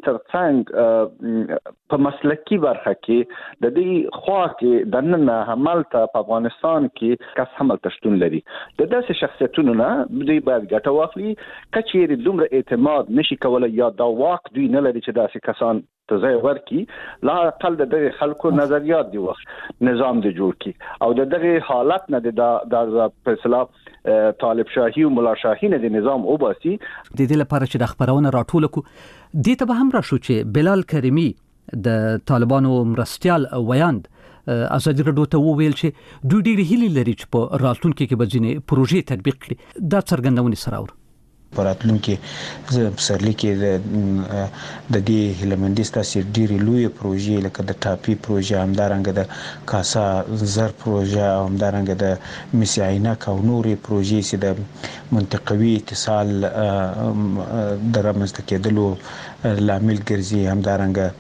ترڅنګ په مسلکي برخه کې د دې خوا کې د نن عمل ته په افغانستان کې کس هم تشتون لري. د داسې شخصیتونو نه دوی باید ګټه واخلي، کچېرې دومره اعتماد نشي کولای یا دا واک دوی نه لري چې داسې کسان ته ځای ورکي لا اقل د دغه خلکو نظریات دی وخت نظام دی جوړ کی او د دغه حالت نه د د فیصله طالب شاهي او مولا شاهي نه د نظام او باسي د دې لپاره چې د خبرونه راټول کو د ته به هم راشو چې بلال کریمی د طالبانو مرستيال ویاند ازادي راډیو ته وویل چې دوی ډېر هیلې لري چې په راتلونکي کې به ځینې پروژې تطبیق کړي دا څرګندونې سره اور پراتلونکو پسرلی کې د د دې هلمندي ستاسو ډېری لوی پروژې لکه د ټاپي پروژه همدارنګه د کاسا زر پروژه همدارنګه د مسعینک او نورې پروژې چې د منطقوي اتصال د رامنځته کېدلو لامل ګرځي همدارنګه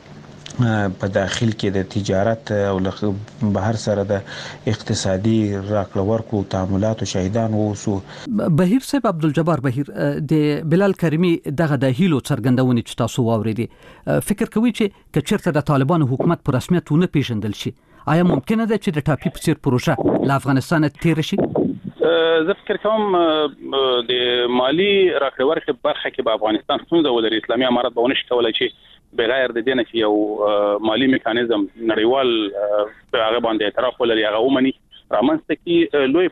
په داخل کې د تجارت او بهر سره د اقتصادي راکړه ورکړو تعاملات او شاهدان ووسو. بهیر صاحب عبدالجبار بهیر د بلال کریمی دغه د هیلو څرګندونې چې تاسو واوریدي فکر کوي چې کچرته د طالبانو حکومت په رسمیت ونه پیژندل شي آیا ممکنه ده چې د ټاپي په څیر پروژه له افغانستان تیر شي؟ زه فکر کوم د مالی راکړه ورکړه برخه کې په افغانستان څنګه ولري اسلامي امارت به ونشي کولای چې بغیر د دې نه چې یو مالی میکانیزم نړیوال په هغه باندې اعتراف ولري هغه ومني رامنځته کې لوی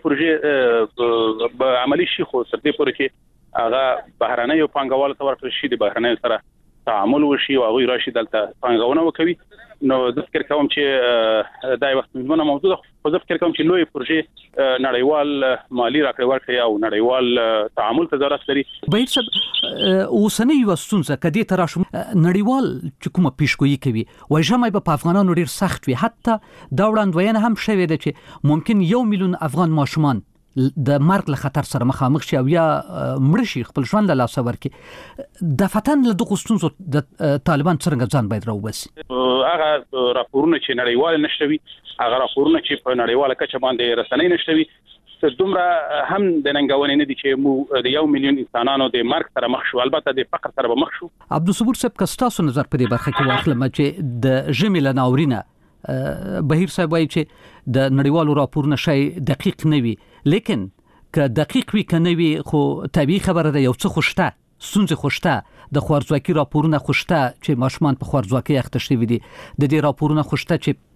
پروژې به عملی شي خو تر دې پورې چې هغه بهرنۍ پانګوال ته ورکړل شي د بهرنۍ سره تعامل وشي او هغه راشي دلته پانګونه وکوي نو زه فکر کوم چې دا وخت مهمه موضوع ده خو زه فکر کوم چې لوی پروژې نړیوال مالی راکړه ورکړه او نړیوال تعامل ته ضرورت لري. بهیر صاحب اوسنۍ وسونځه کدي تراشم نړیوال چې کومه پیشګویی کوي وای جمعي په افغانانو ډیر سخت وي حتی دا وړاندوینه هم شوې ده چې ممکن یو میلیون افغان ماشومان د مرګ له خطر سره مخامخ شي او یا مړ شي خپل ژوند له لاسه ورکړي د فتن له دغه ستونزو د طالبان څنګه ځان باید راوباسي هغه راپورونه چې نړیوال نشوي هغه راپورونه چې په نړیواله کچه باندې رسنۍ نشوي دومره هم د ننګونې نه دي چې مو د یو میلیون انسانانو د مرګ سره مخ شو البته د فقر سره به مخ شو. عبدالصبور صاحب کستاسو نظر په دې برخه کې واخلم چې د ژمي له ناورینه بهیر صاحب وایي چې د نړیوالو راپورونه شای دقیق نه وي لیکن که دقیق وي کنه وي خو طبيعي خبره ده یو څه خوشته سونځ خوشته د خوارزواکي راپورونه خوشته چې ماشومان په خوارزواکي اخته شوی دي د دې راپورونه خوشته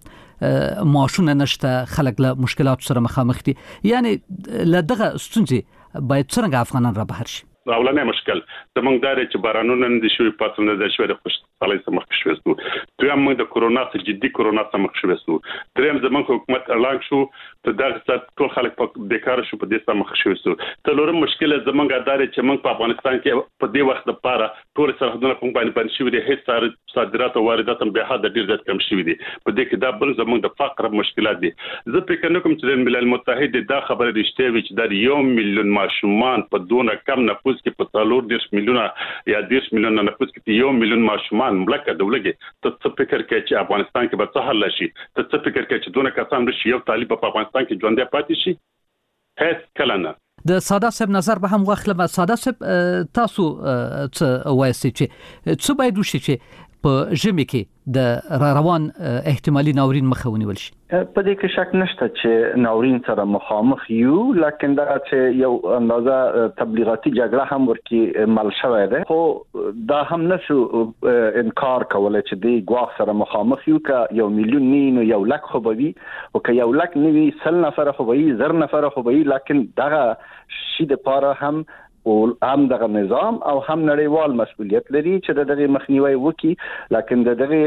چې ماشونه نشته خلک له مشکلات سره مخامخ دي یعنی له دغه ستونزې باید څنګه افغانان را بهر شي. اولنې مشکل زمونږ دا چې بارانونه نه دي شوی پاتونه د شوی د خوشحالۍ سره مخ شوی سو دویم موږ د کورونا څخه جدي کورونا سره مخ شوی سو دریم زمونږ حکومت اعلان شو ته دغه څه ټول خلک په بیکار شو په دې سره مخ شوی سو تلورم مشکل زمونږ دا چې موږ په افغانستان کې په دې وخت لپاره ټول سرحدونه په باندې باندې شوی دي هیڅ صادرات او واردات هم به حد ډیر زیات کم شوی دي په دې کې دا بل زمونږ د فقر مشکلات دي. زه فکر نه کوم چې د ملل متحد دا خبره رښتیا وي چې دا یو میلیون ماشومان په دونه کم نفوس کې په څلور دیش میلیونه یا دیش میلیونه نفوس کې یو میلیون ماشومان ملکه دولګي ته څه فکر کوي چې افغانستان کې به څه حل شي ته څه فکر کوي چې دونه کسان راشي یو طالب په افغانستان کې ژوند پاتې شي هیڅ کله نه. د ساده صاحب نظر به هم واخلم ساده صاحب تاسو څه وایي چې څه باید وشي چې په ژمي کې د را روان احتمالي ناورین مخه ونیول شي؟ په دې کې شک نشته چې ناورین سره مخامخ یو لکه دا چې یو اندازه تبلیغاتي جګړه هم ورکی مل شوې ده خو دا هم نشو انکار کولای چې دی ګواخ سره مخامخ یو که یو میلیون نه یو لک خو به وي او که یو لک نه وي سل نفر خو به وي زر نفر خو به وي لکه دغه شي د پاره هم او هم دغه نظام او هم نړیوال مسؤلیت لري چې دغه مخنیوي وکړي لکه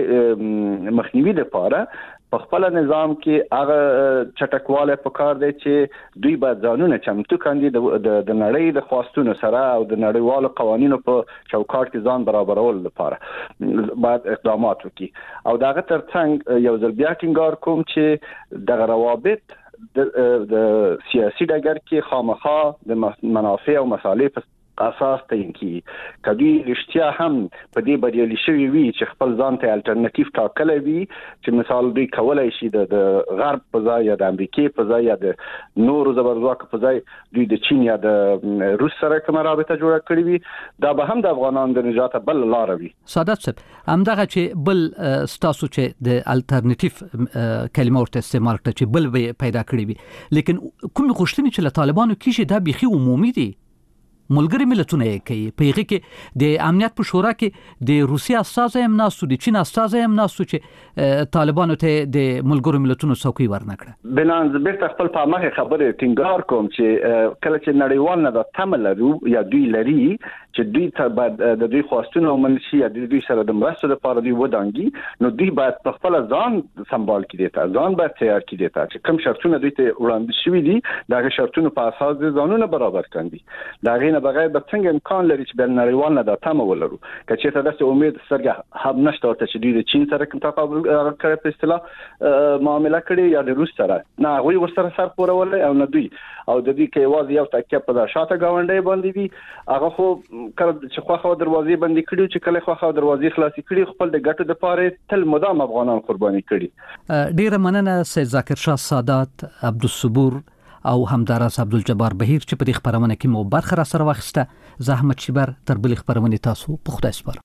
دغه مخنیوي لپاره په خپل نظام کې هغه چټکواله پکار دی چې دوی به ځانونه چمتو کاندي د د نړۍ د خواستونو سره او د نړیوالو قوانینو په چوکاټ کې ځان برابرول لپاره باید اقدامات وکړي او دغه ترڅنګ یو ځل بیا ټینګار کوم چې دغه روابط د سیاسي ډګر کې خامخا د منافع او مصالح په اساس تعین کی کدی رښتیا هم په دې بریالي شوی وي چې خپل ځان ته الټرنیټیو ټاکلی وي چې مثال دوی کولای شي د غرب په ځای یا د امریکای په ځای یا د نورو زبرځواکو په ځای دوی د چین یا د روس سره کومه رابطه جوړه کړې وي دا به هم د افغانانو د نجات بل لار وي. سادات صاحب همدغه چې بل ستاسو چې د الټرنیټیو کلمه ورته استعمال کړه چې بل به پیدا کړی وي لیکن کوم غوښتنې چې له طالبانو کیږي دا بيخي عمومي دي ملګری ملتونه کوي په هغه کې د امنیت په شورا کې د روسیا استازي هم ناسو د چین استازي هم ناسو چې طالبانو ته د ملګرو ملتونو څوکۍ ورنکړه. بلان زبرت خپل په مخه خبره ټینګار کوم چې کله چې نړیوال نه د تمل یا دوی لري چې دوی ته د دوی خواستونه ومنشي یا دوی سره د مرستو لپاره دوی ودانګي نو دوی باید په خپل ځان سمبال کړي ته ځان باید تیار کړي ته چې کوم شرطونه دوی ته وړاندې شوي دي دا شرطونه په اساس د ځانونه برابر کړي دا غینه بغیر د څنګه امکان لري چې بل نړیوال نه د تمه ولرو کچې ته د امید سره هم نشته چې دوی د چین سره کوم تقابل کړي په اصطلاح معاملې کړي یا د روس سره نه غوي ورسره سر پورول او نه دوی او د دې کې واځي یو تکیه په شاته گاونډي باندې دي هغه خو کله چې خو خو دروازې باندې کړي چې کله خو خو دروازې خلاصې کړي خپل د ګټو لپاره تل مدام افغانان قرباني کړي. ډیره مننه سید ذاکر شاه سادات، عبدالصبور او همداراز عبدالجبار بهیر چې په دې خبرونه کې مو برخه را سره واخیسته. زحمت شبر تر بلې خبرونه تاسو په خدای سپارم.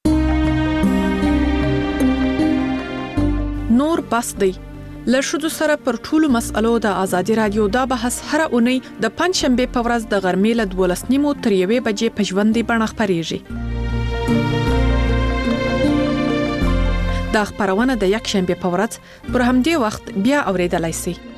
نور بس دی له شذو سره پر ټولو مسألو د ازادي رادیو دا بحث هر اونۍ د پنځ شنبه په ورځ د غرمې له دولس نیمو تر یوې بجې په ژوندۍ بڼه خپرېږي. دا خبرونه د یک شنبه په ورځ پر همدې وخت بیا اوریدلای شئ.